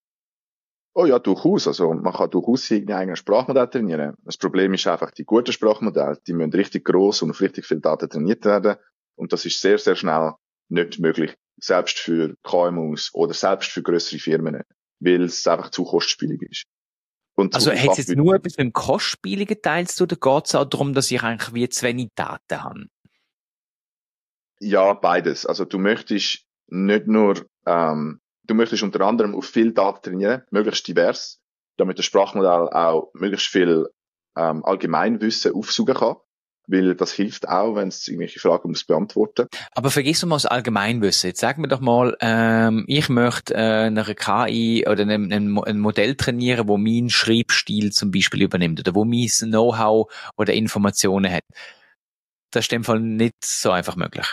Oh ja, durchaus. Also, man kann durchaus seine eigenen Sprachmodelle trainieren. Das Problem ist einfach, die guten Sprachmodelle, die müssen richtig gross und auf richtig viele Daten trainiert werden. Und das ist sehr, sehr schnell nicht möglich. Selbst für K M Us oder selbst für grössere Firmen. Weil es einfach zu kostspielig ist. Und also, hat es jetzt nur etwas mit dem kostspieligen Teil zu tun, oder geht es auch darum, dass ich eigentlich wie zu wenig Daten habe? Ja, beides. Also, du möchtest nicht nur, ähm, du möchtest unter anderem auf viel Daten trainieren, möglichst divers, damit das Sprachmodell auch möglichst viel ähm, Allgemeinwissen aufsuchen kann, weil das hilft auch, wenn es irgendwelche Fragen muss beantworten. Aber vergiss doch mal das Allgemeinwissen. Jetzt sag mir doch mal, ähm, ich möchte äh, eine K I oder ein, ein, ein Modell trainieren, wo meinen Schreibstil zum Beispiel übernimmt oder wo mein Know-how oder Informationen hat. Das ist in dem Fall nicht so einfach möglich.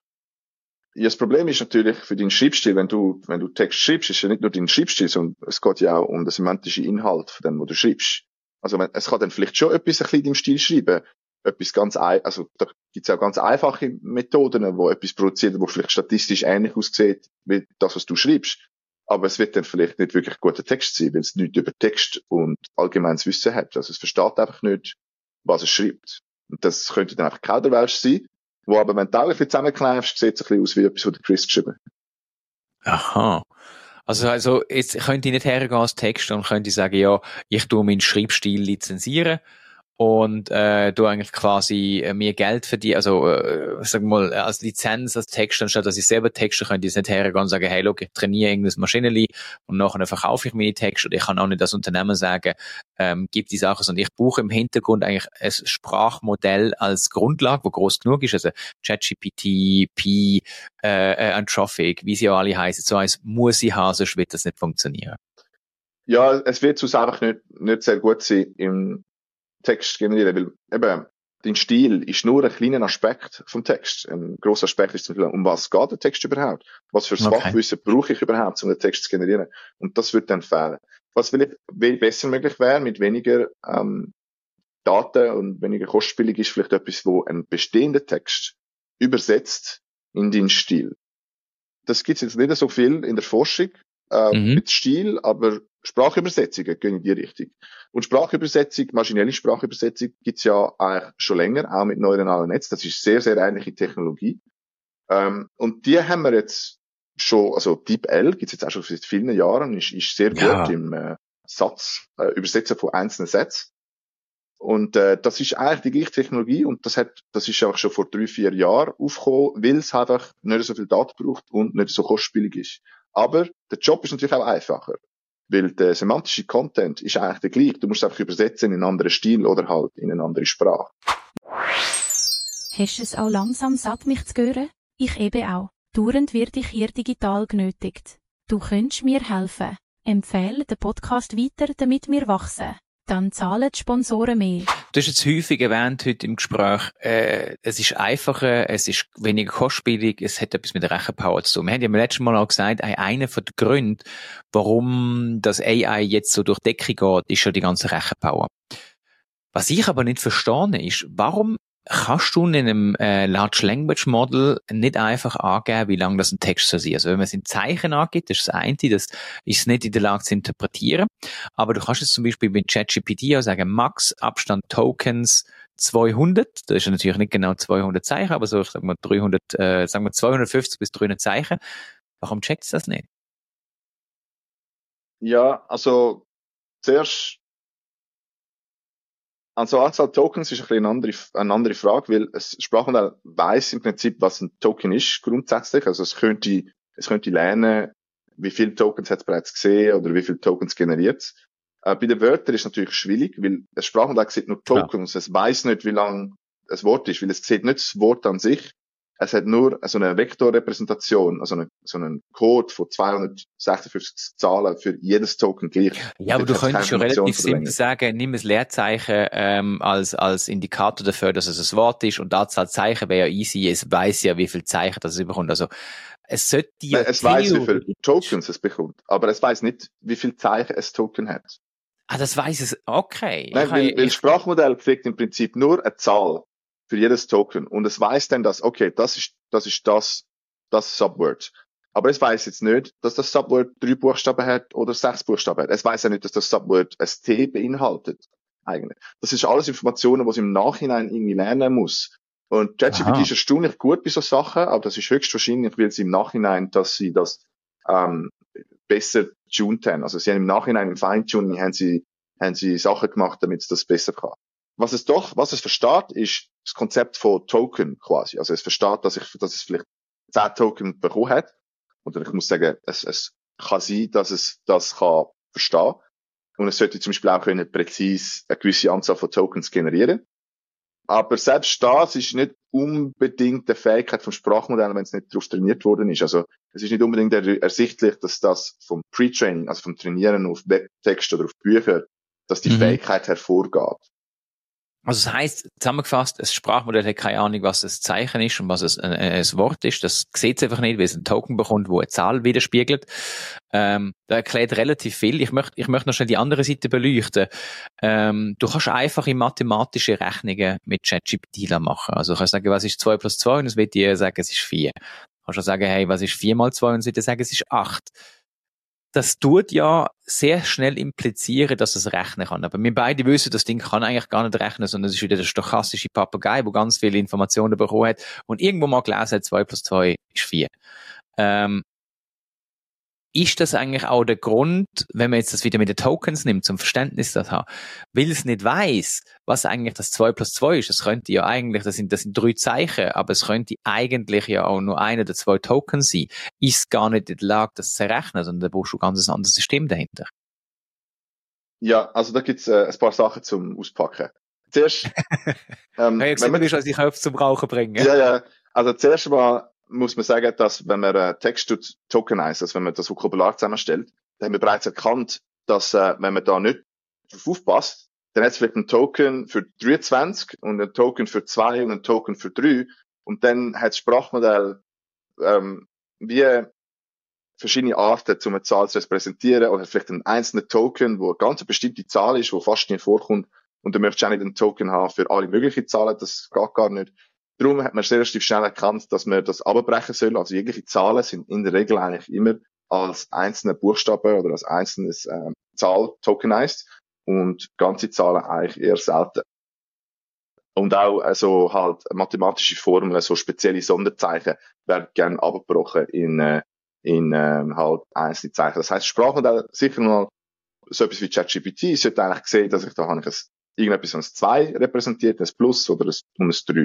Ja, das Problem ist natürlich für deinen Schreibstil, wenn du, wenn du Text schreibst, ist ja nicht nur dein Schreibstil, sondern es geht ja auch um den semantischen Inhalt von dem, was du schreibst. Also, wenn, es kann dann vielleicht schon etwas ein bisschen im Stil schreiben. Etwas ganz, ein, also, da gibt's auch ganz einfache Methoden, wo etwas produziert, wo vielleicht statistisch ähnlich aussieht, wie das, was du schreibst. Aber es wird dann vielleicht nicht wirklich guter Text sein, weil es nichts über Text und allgemeines Wissen hat. Also, es versteht einfach nicht, was es schreibt. Und das könnte dann einfach Kauderwelsch sein. Wo aber, wenn du auch ein bisschen zusammenkneifst, sieht es ein bisschen aus wie etwas, was der Chris geschrieben hat. Aha. Also, also, jetzt könnte ich nicht hergehen als Text und könnte sagen, ja, ich tue meinen Schreibstil lizenzieren und äh, du eigentlich quasi äh, mir Geld verdienen, also äh, sag mal, als Lizenz, als Text, anstatt dass ich selber texte, könnte ich jetzt nicht hergehen und sagen, hey, look, ich trainiere irgendein Maschinenli und nachher verkaufe ich meine Texte oder ich kann auch nicht das Unternehmen sagen, ähm, gib die Sachen, sondern ich brauche im Hintergrund eigentlich ein Sprachmodell als Grundlage, wo groß genug ist, also ChatGPT, Pi, äh, äh, Anthropic, wie sie auch alle heißen, so eins muss ich haben, sonst wird das nicht funktionieren. Ja, es wird sonst einfach nicht, nicht sehr gut sein im Text generieren, weil eben, dein Stil ist nur ein kleiner Aspekt vom Text. Ein grosser Aspekt ist zum Beispiel, um was geht der Text überhaupt? Was für Okay. Fachwissen brauche ich überhaupt, um den Text zu generieren? Und das wird dann fehlen. Was vielleicht besser möglich wäre, mit weniger ähm, Daten und weniger kostspielig ist, vielleicht etwas, wo einen bestehenden Text übersetzt in deinen Stil. Das gibt's jetzt nicht so viel in der Forschung, äh, Mhm. mit Stil, aber Sprachübersetzungen gehen in die Richtung. Und Sprachübersetzung, maschinelle Sprachübersetzung gibt's ja eigentlich schon länger, auch mit neuronalen Netzen. Das ist sehr, sehr ähnliche Technologie. Ähm, und die haben wir jetzt schon, also DeepL gibt's jetzt auch schon seit vielen Jahren, ist, ist sehr Ja. gut im äh, Satz, äh, Übersetzen von einzelnen Sätzen. Und äh, das ist eigentlich die gleiche Technologie und das hat, das ist auch schon vor drei, vier Jahren aufgekommen, weil es einfach nicht so viel Daten braucht und nicht so kostspielig ist. Aber der Job ist natürlich auch einfacher, weil der semantische Content ist eigentlich der gleiche. Du musst es einfach übersetzen in einen anderen Stil oder halt in eine andere Sprache. Hast du es auch langsam satt, mich zu hören? Ich eben auch. Dauernd werde ich hier digital genötigt. Du könntest mir helfen. Empfehle den Podcast weiter, damit wir wachsen. Dann zahlen die Sponsoren mehr. Du hast jetzt häufig erwähnt heute im Gespräch, äh, es ist einfacher, es ist weniger kostspielig, es hat etwas mit der Rechenpower zu tun. Wir haben ja beim letzten Mal auch gesagt, einer von den Gründen, warum das A I jetzt so durch die Decke geht, ist schon die ganze Rechenpower. Was ich aber nicht verstehe, ist, warum kannst du in einem äh, Large Language Model nicht einfach angeben, wie lang das ein Text soll sein. Also wenn man es in Zeichen angibt, das ist das eine, das ist nicht in der Lage zu interpretieren. Aber du kannst jetzt zum Beispiel mit ChatGPT auch sagen, Max Abstand Tokens zweihundert. Das ist ja natürlich nicht genau zweihundert Zeichen, aber so, ich sag mal dreihundert, äh, sagen wir zweihundertfünfzig bis dreihundert Zeichen. Warum checkt es das nicht? Ja, also zuerst Also Anzahl Tokens ist ein bisschen eine andere, eine andere Frage, weil das Sprachmodell weiss im Prinzip, was ein Token ist, grundsätzlich. Also es könnte, es könnte lernen, wie viele Tokens hat es bereits gesehen oder wie viele Tokens generiert es. Äh, bei den Wörtern ist es natürlich schwierig, weil das Sprachmodell sieht nur Tokens. Ja. Es weiss nicht, wie lang das Wort ist, weil es sieht nicht das Wort an sich. Es hat nur so eine Vektorrepräsentation, also eine, so einen Code von zweihundertsechsundfünfzig Zahlen für jedes Token gleich. Ja, aber du könntest schon relativ simpel sagen, nimm das Leerzeichen ähm, als als Indikator dafür, dass es ein Wort ist und die Anzahl Zeichen wäre ja easy. Es weiss ja, wie viele Zeichen das es bekommt. Also es sollte ja Nein, es weiss, wie viele Tokens es bekommt, aber es weiss nicht, wie viele Zeichen ein Token hat. Ah, das weiss es. Okay. Nein, weil, weil das Sprachmodell kriegt im Prinzip nur eine Zahl für jedes Token. Und es weiß dann, dass, okay, das ist, das ist das, das Subword. Aber es weiß jetzt nicht, dass das Subword drei Buchstaben hat oder sechs Buchstaben hat. Es weiß ja nicht, dass das Subword ein T beinhaltet, eigentlich. Das ist alles Informationen, die es im Nachhinein irgendwie lernen muss. Und ChatGPT ist erstaunlich gut bei so Sachen, aber das ist höchstwahrscheinlich, weil sie im Nachhinein, dass sie das, ähm, besser tuned haben. Also sie haben im Nachhinein im Feintuning haben sie, haben sie Sachen gemacht, damit es das besser kann. Was es doch, was es versteht, ist das Konzept von Token quasi. Also es versteht, dass ich, dass es vielleicht zehn Token bekommen hat. Oder ich muss sagen, es, es kann sein, dass es das kann verstehen. Und es sollte zum Beispiel auch können präzise eine gewisse Anzahl von Tokens generieren. Aber selbst das ist nicht unbedingt die Fähigkeit vom Sprachmodell, wenn es nicht darauf trainiert worden ist. Also es ist nicht unbedingt er- ersichtlich, dass das vom Pre-Training, also vom Trainieren auf Webtext oder auf Bücher, dass die Mhm. Fähigkeit hervorgeht. Also das heisst, zusammengefasst, ein Sprachmodell hat keine Ahnung, was ein Zeichen ist und was ein, ein, ein Wort ist. Das sieht es einfach nicht, weil es einen Token bekommt, wo eine Zahl widerspiegelt. Ähm, da erklärt relativ viel. Ich möchte, ich möchte noch schnell die andere Seite beleuchten. Ähm, du kannst einfache mathematische Rechnungen mit ChatGPT machen. Also du kannst sagen, was ist zwei plus zwei? Und es wird dir sagen, es ist vier. Du kannst auch sagen, hey, was ist vier mal zwei? Und es wird dir sagen, es ist acht. Das tut ja sehr schnell implizieren, dass es rechnen kann. Aber wir beide wissen, das Ding kann eigentlich gar nicht rechnen, sondern es ist wieder der stochastische Papagei, der ganz viele Informationen bekommen hat und irgendwo mal gelesen hat, zwei plus zwei ist vier. Ähm, ist das eigentlich auch der Grund, wenn man jetzt das wieder mit den Tokens nimmt, zum Verständnis das haben, weil es nicht weiss, was eigentlich das zwei plus zwei ist. Das könnte ja eigentlich, das sind, das sind drei Zeichen, aber es könnte eigentlich ja auch nur einer der zwei Tokens sein. Ist gar nicht in der Lage, das zu errechnen, sondern da brauchst du ein ganz anderes System dahinter. Ja, also da gibt's äh, ein paar Sachen zum Auspacken. Zuerst, ähm, Ja, wenn man, du als ich Köpfe zum Rauchen bringen. ja, ja, also zuerst mal muss man sagen, dass wenn man äh, Text tokenize, also wenn man das Vokabular zusammenstellt, dann haben wir bereits erkannt, dass äh, wenn man da nicht drauf aufpasst, dann hat es vielleicht einen Token für dreiundzwanzig und einen Token für zwei und einen Token für drei und dann hat das Sprachmodell ähm, wie verschiedene Arten, um eine Zahl zu repräsentieren oder vielleicht einen einzelnen Token, wo eine ganz bestimmte Zahl ist, wo fast nie vorkommt und du möchtest auch nicht einen Token haben für alle möglichen Zahlen, das geht gar nicht. Darum hat man relativ schnell erkannt, dass man das abbrechen soll. Also jegliche Zahlen sind in der Regel eigentlich immer als einzelne Buchstaben oder als einzelnes äh, Zahl tokenized und ganze Zahlen eigentlich eher selten. Und auch also halt mathematische Formeln, so spezielle Sonderzeichen werden gerne abgebrochen in äh, in ähm, halt einzelne Zeichen. Das heisst, Sprachmodell sicher mal so etwas wie ChatGPT. Ich sollte eigentlich sehen, dass ich da habe ich ein, irgendetwas als zwei repräsentiert, ein Plus oder ein, und ein drei.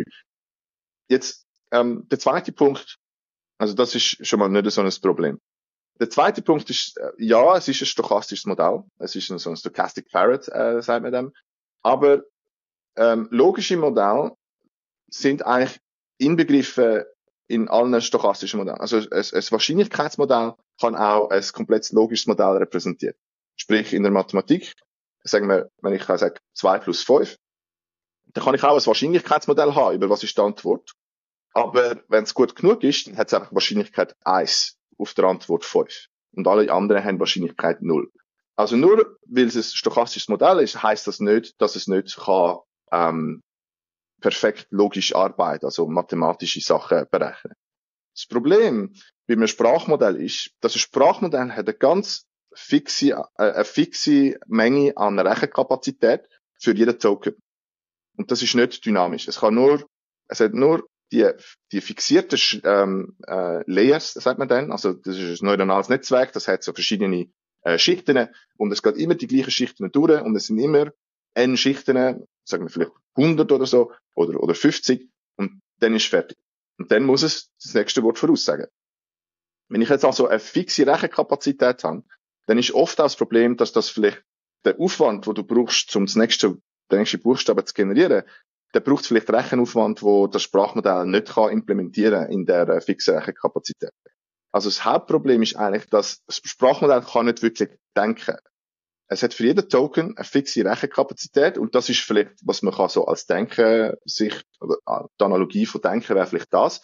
Jetzt, ähm, der zweite Punkt, also das ist schon mal nicht so ein Problem. Der zweite Punkt ist, äh, ja, es ist ein stochastisches Modell. Es ist so ein Stochastic Parrot, äh, sagt man dem. Aber ähm, logische Modelle sind eigentlich inbegriffen in allen stochastischen Modellen. Also ein, ein Wahrscheinlichkeitsmodell kann auch ein komplett logisches Modell repräsentieren. Sprich, in der Mathematik, sagen wir, wenn ich sage zwei plus fünf, dann kann ich auch ein Wahrscheinlichkeitsmodell haben, über was ist die Antwort. Aber wenn es gut genug ist, dann hat es einfach Wahrscheinlichkeit eins auf der Antwort fünf. Und alle anderen haben Wahrscheinlichkeit null. Also nur, weil es ein stochastisches Modell ist, heisst das nicht, dass es nicht kann, ähm, perfekt logisch arbeiten, also mathematische Sachen berechnen. Das Problem bei einem Sprachmodell ist, dass ein Sprachmodell hat eine ganz fixe, äh, eine fixe Menge an Rechenkapazität für jeden Token. Und das ist nicht dynamisch. Es kann nur, es hat nur die, die fixierten ähm, äh, Layers, sagt man dann. Also das ist ein neuronales Netzwerk, das hat so verschiedene äh, Schichten und es geht immer die gleichen Schichten durch und es sind immer n Schichten, sagen wir vielleicht hundert oder so oder oder fünfzig und dann ist fertig. Und dann muss es das nächste Wort voraussagen. Wenn ich jetzt also eine fixe Rechenkapazität habe, dann ist oft auch das Problem, dass das vielleicht der Aufwand, den du brauchst, um das nächste, den nächsten Buchstaben zu generieren, der braucht vielleicht Rechenaufwand, wo das Sprachmodell nicht kann implementieren in der äh, fixen Rechenkapazität. Also das Hauptproblem ist eigentlich, dass das Sprachmodell kann nicht wirklich denken. Es hat für jeden Token eine fixe Rechenkapazität und das ist vielleicht, was man kann so als Denken sich, oder die Analogie von Denken wäre vielleicht das,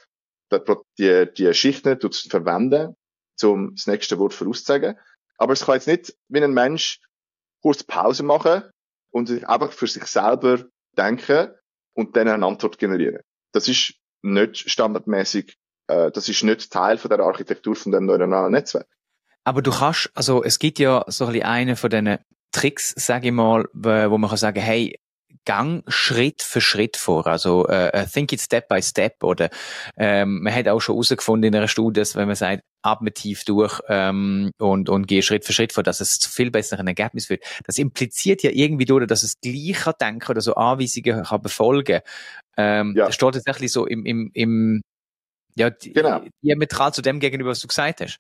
die, die Schichten tut es verwenden, um das nächste Wort vorauszusagen. Aber es kann jetzt nicht wie ein Mensch kurz Pause machen und sich einfach für sich selber denken und dann eine Antwort generieren. Das ist nicht standardmäßig, äh, das ist nicht Teil von der Architektur von dem neuronalen Netzwerk. Aber du kannst, also es gibt ja so ein bisschen einen von diesen Tricks, sage ich mal, wo man kann sagen, hey, gang Schritt für Schritt vor, also äh, think it step by step, oder ähm, man hat auch schon herausgefunden in einer Studie, dass wenn man sagt, atme tief durch ähm, und und gehe Schritt für Schritt vor, dass es zu viel besseren Ergebnis wird. Das impliziert ja irgendwie durch, dass es gleich kann denken oder so Anweisungen kann befolgen. Ähm, Ja. Das steht tatsächlich so im im im ja Genau. diametral zu dem gegenüber, was du gesagt hast.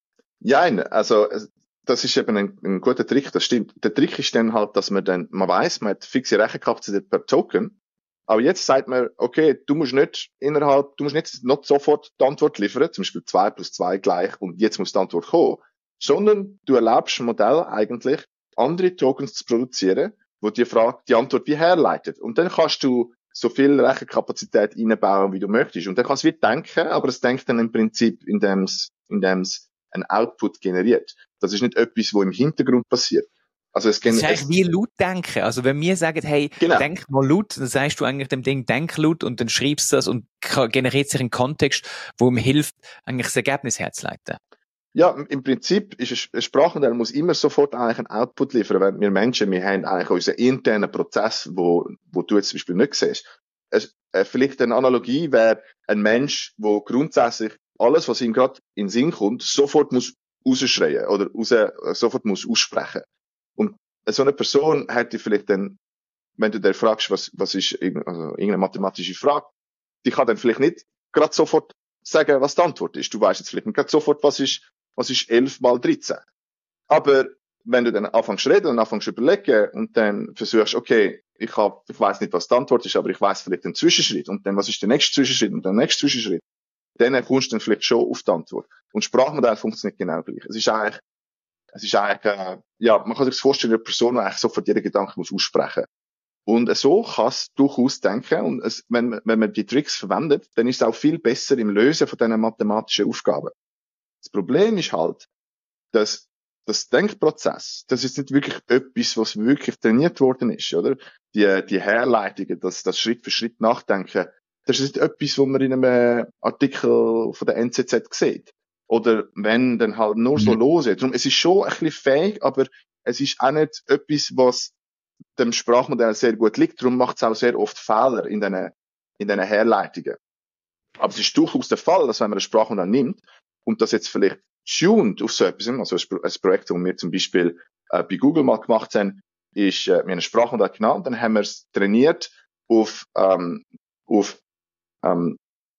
Ja, also das ist eben ein, ein guter Trick, das stimmt. Der Trick ist dann halt, dass man dann, man weiss, man hat fixe Rechenkapazität per Token, aber jetzt sagt man, okay, du musst nicht innerhalb, du musst nicht noch sofort die Antwort liefern, zum Beispiel zwei plus zwei gleich und jetzt muss die Antwort kommen, sondern du erlaubst dem Modell eigentlich, andere Tokens zu produzieren, wo die Frage, die Antwort wie herleitet. Und dann kannst du so viel Rechenkapazität einbauen, wie du möchtest. Und dann kannst du wie denken, aber es denkt dann im Prinzip, indem es, indem es ein Output generiert. Das ist nicht etwas, was im Hintergrund passiert. Also es das ist eigentlich wie laut denken. Also wenn wir sagen, hey, genau. denk mal laut, dann sagst du eigentlich dem Ding, denk laut, und dann schreibst du das und generiert sich einen Kontext, wo ihm hilft, eigentlich das Ergebnis herzuleiten. Ja, im Prinzip ist ein Sprachmodell muss immer sofort eigentlich einen Output liefern, weil wir Menschen, wir haben eigentlich unseren internen Prozess, wo, wo du jetzt zum Beispiel nicht siehst. Es, äh, vielleicht eine Analogie wäre ein Mensch, wo grundsätzlich alles, was ihm gerade in den Sinn kommt, sofort muss rausschreien oder raus, äh, sofort muss aussprechen. Und so eine Person hätte vielleicht dann, wenn du dir fragst, was, was ist also irgendeine mathematische Frage, die kann dann vielleicht nicht gerade sofort sagen, was die Antwort ist. Du weißt jetzt vielleicht nicht gerade sofort, was ist, was ist elf mal dreizehn. Aber wenn du dann anfängst zu reden und anfängst zu überlegen und dann versuchst, okay, ich hab, ich weiss nicht, was die Antwort ist, aber ich weiss vielleicht den Zwischenschritt und dann, was ist der nächste Zwischenschritt und der nächste Zwischenschritt, dann kommst du dann vielleicht schon auf die Antwort. Und Sprachmodell funktioniert genau gleich. Es ist eigentlich, es ist eigentlich, äh, ja, man kann sich das vorstellen, eine Person, die eigentlich sofort jeden Gedanken muss aussprechen. Und so kann es durchaus denken. Und es, wenn, wenn man die Tricks verwendet, dann ist es auch viel besser im Lösen von diesen mathematischen Aufgaben. Das Problem ist halt, dass das Denkprozess, das ist nicht wirklich etwas, was wirklich trainiert worden ist, oder? Die, die Herleitungen, das, das Schritt für Schritt nachdenken, das ist nicht etwas, was man in einem Artikel von der N Z Z sieht. Oder wenn, dann halt nur so lose. Darum, es ist schon ein bisschen fähig, aber es ist auch nicht etwas, was dem Sprachmodell sehr gut liegt. Darum macht es auch sehr oft Fehler in diesen, in diesen Herleitungen. Aber es ist durchaus der Fall, dass wenn man ein Sprachmodell nimmt und das jetzt vielleicht tuned auf so etwas, also ein Projekt, das wir zum Beispiel äh, bei Google mal gemacht haben, ist, äh, wir haben ein Sprachmodell genannt, dann haben wir es trainiert auf, ähm, auf ähm,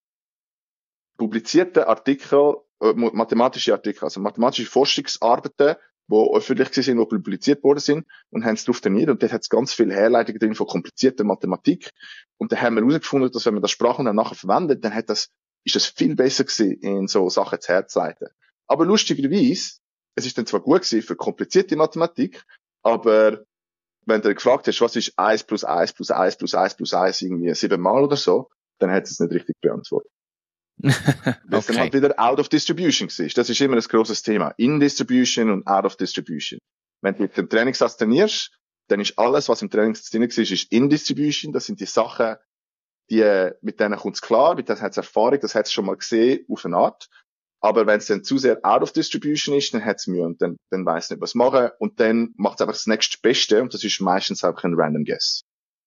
publizierte Artikel, äh, mathematische Artikel, also mathematische Forschungsarbeiten, die öffentlich sind, die publiziert worden sind, und haben es darauf trainiert, und dort hat es ganz viele Herleitungen drin von komplizierter Mathematik, und dann haben wir herausgefunden, dass wenn man das Sprachmodell nachher verwendet, dann hat das, ist das viel besser gewesen, in so Sachen zu herzuleiten. Aber lustigerweise, es ist dann zwar gut gewesen für komplizierte Mathematik, aber wenn du gefragt hast, was ist eins plus eins plus eins plus eins plus eins irgendwie siebenmal oder so, dann hat es nicht richtig beantwortet. Weil es dann halt wieder out of distribution war. Das ist immer ein grosses Thema. In distribution und out of distribution. Wenn du mit dem Trainingssatz trainierst, dann ist alles, was im Trainingssatz drin ist, ist in distribution. Das sind die Sachen, die, mit denen kommt es klar, mit denen hat es Erfahrung, das hat es schon mal gesehen, auf eine Art. Aber wenn es dann zu sehr out of distribution ist, dann hat es Mühe und dann, dann weiss nicht, was machen. Und dann macht es einfach das nächste Beste, und das ist meistens einfach ein Random Guess.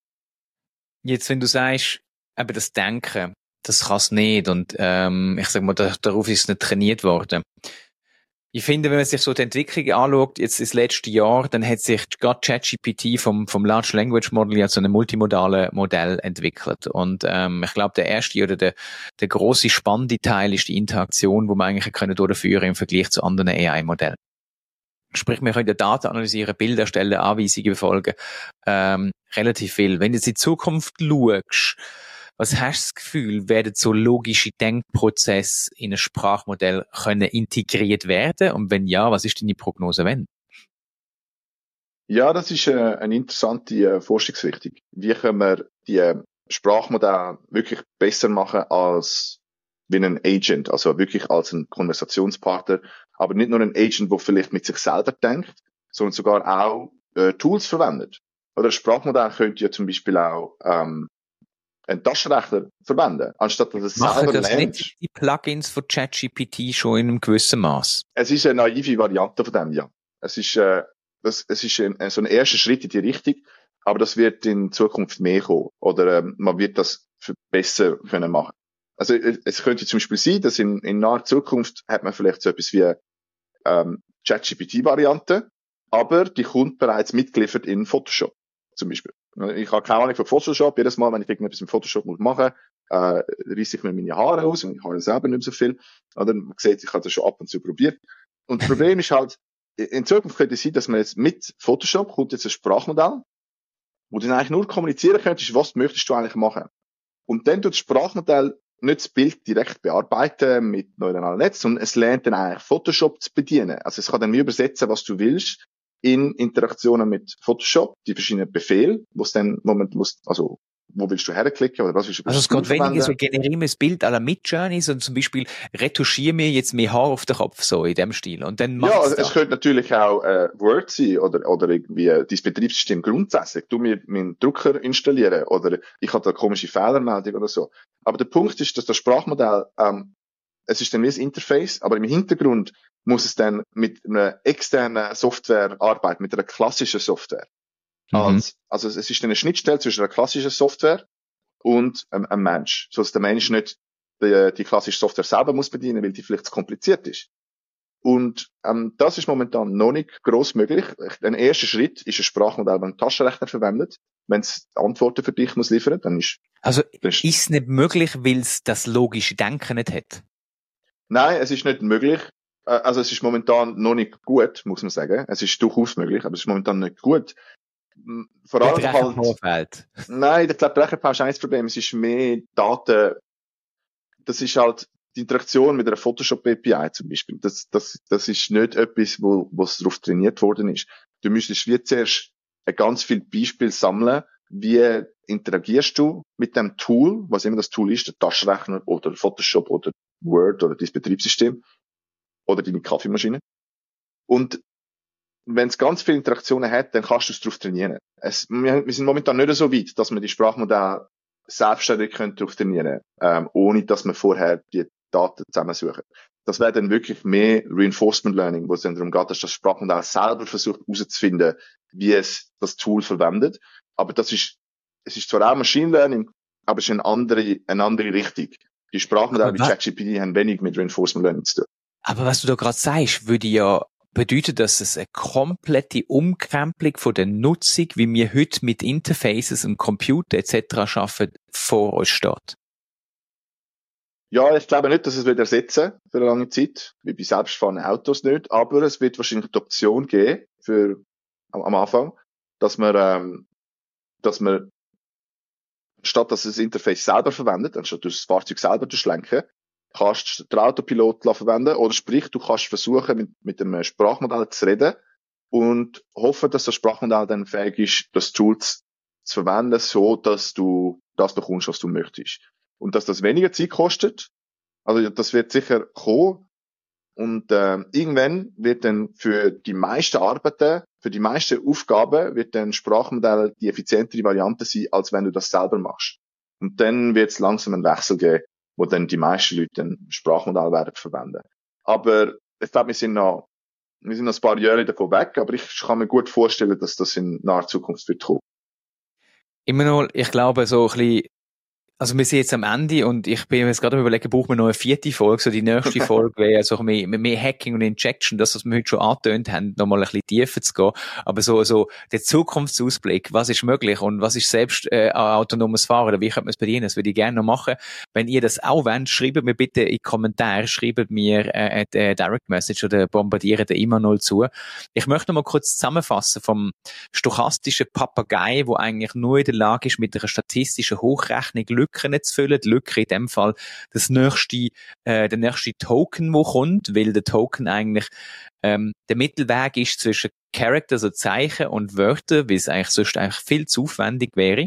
Jetzt, wenn du sagst, eben das Denken, das kann es nicht, und ähm, ich sag mal, da, darauf ist es nicht trainiert worden. Ich finde, wenn man sich so die Entwicklung anschaut, jetzt das letzte Jahr, dann hat sich gerade ChatGPT vom, vom Large Language Model ja zu einem multimodalen Modell entwickelt. Und ähm, ich glaube, der erste oder der, der grosse spannende Teil ist die Interaktion, wo man eigentlich können durchführen im Vergleich zu anderen A I-Modellen. Sprich, wir können ja Daten analysieren, Bilder erstellen, Anweisungen befolgen, ähm, relativ viel. Wenn du jetzt in die Zukunft schaust, was hast du das Gefühl, werden so logische Denkprozesse in ein Sprachmodell können integriert werden? Und wenn ja, was ist deine Prognose, wenn? Ja, das ist eine, eine interessante äh, Forschungsrichtung. Wie können wir die äh, Sprachmodelle wirklich besser machen als wie ein Agent, also wirklich als ein Konversationspartner, aber nicht nur ein Agent, der vielleicht mit sich selber denkt, sondern sogar auch äh, Tools verwendet. Oder ein Sprachmodell könnte ja zum Beispiel auch ähm, einen Taschenrechner verwenden, anstatt dass es Machen selber das lernt. nicht die Plugins von ChatGPT schon in einem gewissen Maß? Es ist eine naive Variante von dem, ja. Es ist, äh, das, es ist ein, so ein erster Schritt in die Richtung, aber das wird in Zukunft mehr kommen. Oder ähm, man wird das für besser können machen. Also es könnte zum Beispiel sein, dass in, in naher Zukunft hat man vielleicht so etwas wie ähm, ChatGPT-Variante, aber die kommt bereits mitgeliefert in Photoshop zum Beispiel. Ich habe keine Ahnung von Photoshop. Jedes Mal, wenn ich irgendetwas im Photoshop muss machen, äh, reiße ich mir meine Haare aus und ich habe selber nicht mehr so viel. Oder man sieht, ich habe das schon ab und zu probiert. Und das Problem ist halt, in Zukunft könnte es sein, dass man jetzt mit Photoshop kommt jetzt ein Sprachmodell, wo du dann eigentlich nur kommunizieren könntest, was möchtest du eigentlich machen. Und dann tut das Sprachmodell nicht das Bild direkt bearbeiten mit neuronalen Netzen, sondern es lernt dann eigentlich Photoshop zu bedienen. Also es kann dann wie übersetzen, was du willst, in Interaktionen mit Photoshop, die verschiedenen Befehle, wo es dann, wo man muss, also, wo willst du herklicken oder was willst du Also es geht weniger so, generiere mir das Bild à la Midjourney, sondern zum Beispiel retuschiere mir jetzt mehr Haar auf den Kopf, so in dem Stil. Und dann ja, es, es könnte natürlich auch äh, Word sein oder, oder irgendwie dein Betriebssystem grundsätzlich. Du mir meinen Drucker installieren oder ich habe da komische Fehlermeldung oder so. Aber der Punkt ist, dass das Sprachmodell, ähm, es ist dann wie ein Interface, aber im Hintergrund muss es dann mit einer externen Software arbeiten, mit einer klassischen Software. Mhm. Als, also es ist dann eine Schnittstelle zwischen einer klassischen Software und ähm, einem Mensch, so dass der Mensch nicht die, die klassische Software selber muss bedienen, weil die vielleicht zu kompliziert ist. Und ähm, das ist momentan noch nicht gross möglich. Ein erster Schritt ist ein Sprachmodell, das einen Taschenrechner verwendet. Wenn es Antworten für dich muss liefern, dann ist... Also ist es nicht möglich, weil es das logische Denken nicht hat? Nein, es ist nicht möglich. Also es ist momentan noch nicht gut, muss man sagen. Es ist durchaus möglich, aber es ist momentan nicht gut. Vor allem der Rechenpower fehlt. Nein, ich glaube, der Rechenpower ist nicht das Problem. Es ist mehr Daten. Das ist halt die Interaktion mit einer Photoshop-A P I zum Beispiel. Das, das, das ist nicht etwas, wo, wo es darauf trainiert worden ist. Du müsstest wie zuerst ein ganz viel Beispiel sammeln. Wie interagierst du mit dem Tool, was immer das Tool ist, der Taschenrechner oder Photoshop oder Word oder dein Betriebssystem oder deine Kaffeemaschine. Und wenn es ganz viele Interaktionen hat, dann kannst du es darauf trainieren. Es, wir, wir sind momentan nicht so weit, dass wir die Sprachmodelle selbstständig können darauf trainieren können, ähm, ohne dass wir vorher die Daten zusammensuchen. Das wäre dann wirklich mehr Reinforcement Learning, wo es dann darum geht, dass das Sprachmodell selber versucht herauszufinden, wie es das Tool verwendet. Aber das ist, es ist zwar auch Machine Learning, aber es ist eine andere, eine andere Richtung. Die Sprachmodelle wie ChatGPT haben wenig mit Reinforcement Learning zu tun. Aber was du da gerade sagst, würde ja bedeuten, dass es eine komplette Umkrempelung von der Nutzung, wie wir heute mit Interfaces und Computer et cetera arbeiten, vor uns steht. Ja, ich glaube nicht, dass es wird ersetzen für eine lange Zeit, wie bei selbstfahrenden Autos nicht, aber es wird wahrscheinlich die Option geben für am, am Anfang, dass man, ähm, dass man statt dass das Interface selber verwendet, anstatt das Fahrzeug selber zu schlenken, kannst du den Autopilot verwenden oder sprich, du kannst versuchen, mit, mit dem Sprachmodell zu reden und hoffen, dass das Sprachmodell dann fähig ist, das Tool zu, zu verwenden, so dass du das bekommst, was du möchtest. Und dass das weniger Zeit kostet, also das wird sicher kommen und äh, irgendwann wird dann für die meisten Arbeiten, für die meisten Aufgaben wird dann Sprachmodell die effizientere Variante sein, als wenn du das selber machst. Und dann wird es langsam einen Wechsel geben, wo dann die meisten Leute ein Sprachmodell werden verwenden. Aber ich glaube, wir sind noch, wir sind noch ein paar Jahre davon weg, aber ich kann mir gut vorstellen, dass das in naher Zukunft wird kommen. Immer noch, ich glaube, so ein bisschen, also wir sind jetzt am Ende und ich bin mir jetzt gerade am Überlegen, brauchen wir noch eine vierte Folge, so die nächste Folge wäre so mehr, mehr Hacking und Injection, das, was wir heute schon angetönt haben, nochmal ein bisschen tiefer zu gehen, aber so, so der Zukunftsausblick, was ist möglich und was ist selbst äh, autonomes Fahren oder wie könnte man es bedienen, das würde ich gerne noch machen. Wenn ihr das auch wollt, schreibt mir bitte in die Kommentare, schreibt mir äh, äh, Direct Message oder bombardiert immer null zu. Ich möchte noch mal kurz zusammenfassen vom stochastischen Papagei, wo eigentlich nur in der Lage ist, mit einer statistischen Hochrechnung Lücken zu füllen. Die Lücke in dem Fall das nächste, äh, der nächste Token, wo kommt, weil der Token eigentlich ähm, der Mittelweg ist zwischen Character, also Zeichen und Wörter, weil es eigentlich sonst eigentlich viel zu aufwendig wäre.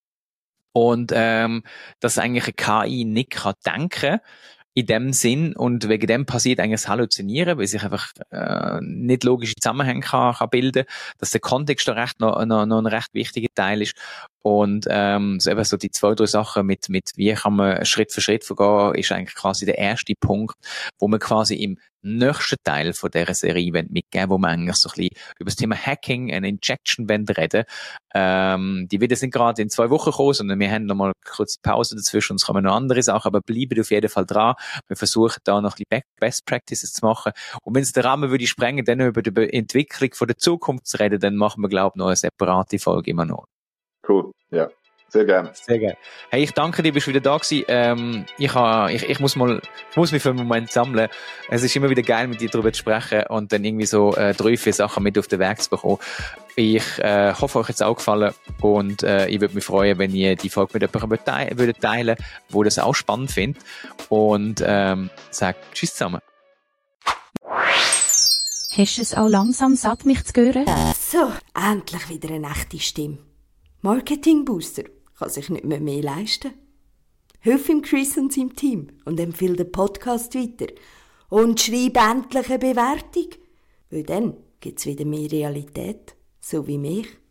Und ähm, dass eigentlich eine K I nicht kann denken in dem Sinn und wegen dem passiert eigentlich das Halluzinieren, weil sich einfach äh, nicht logische Zusammenhänge kann, kann bilden, dass der Kontext da recht noch, noch, noch ein recht wichtiger Teil ist Und ähm, so eben so die zwei, drei Sachen mit, mit wie kann man Schritt für Schritt vorgehen, ist eigentlich quasi der erste Punkt, wo wir quasi im nächsten Teil von dieser Serie mitgeben, wo wir eigentlich so ein bisschen über das Thema Hacking and Injection reden. Ähm, die Videos sind gerade in zwei Wochen gekommen, sondern wir haben noch mal kurz Pause dazwischen, und es kommen noch andere Sachen, aber bleiben auf jeden Fall dran. Wir versuchen da noch ein bisschen Best Practices zu machen. Und wenn es den Rahmen würde sprengen, dann über die Entwicklung von der Zukunft zu reden, dann machen wir, glaube ich, noch eine separate Folge immer noch. Cool, ja. Sehr gerne. Sehr gerne. Hey, ich danke dir, bist du wieder da gewesen. Ähm, ich, ha, ich, ich muss mal, ich muss mich für einen Moment sammeln. Es ist immer wieder geil, mit dir darüber zu sprechen und dann irgendwie so äh, drei, vier Sachen mit auf den Weg zu bekommen. Ich äh, hoffe, euch hat es auch gefallen und äh, ich würde mich freuen, wenn ihr die Folge mit jemandem teilen würdet, der das auch spannend findet. Und ähm, sage Tschüss zusammen. Hast du es auch langsam satt, mich zu hören? So, endlich wieder eine echte Stimme. Marketing Booster kann sich nicht mehr, mehr leisten. Hilf ihm Chris und seinem Team und empfehle den Podcast weiter. Und schreib endlich eine Bewertung, weil dann gibt's wieder mehr Realität, so wie mich.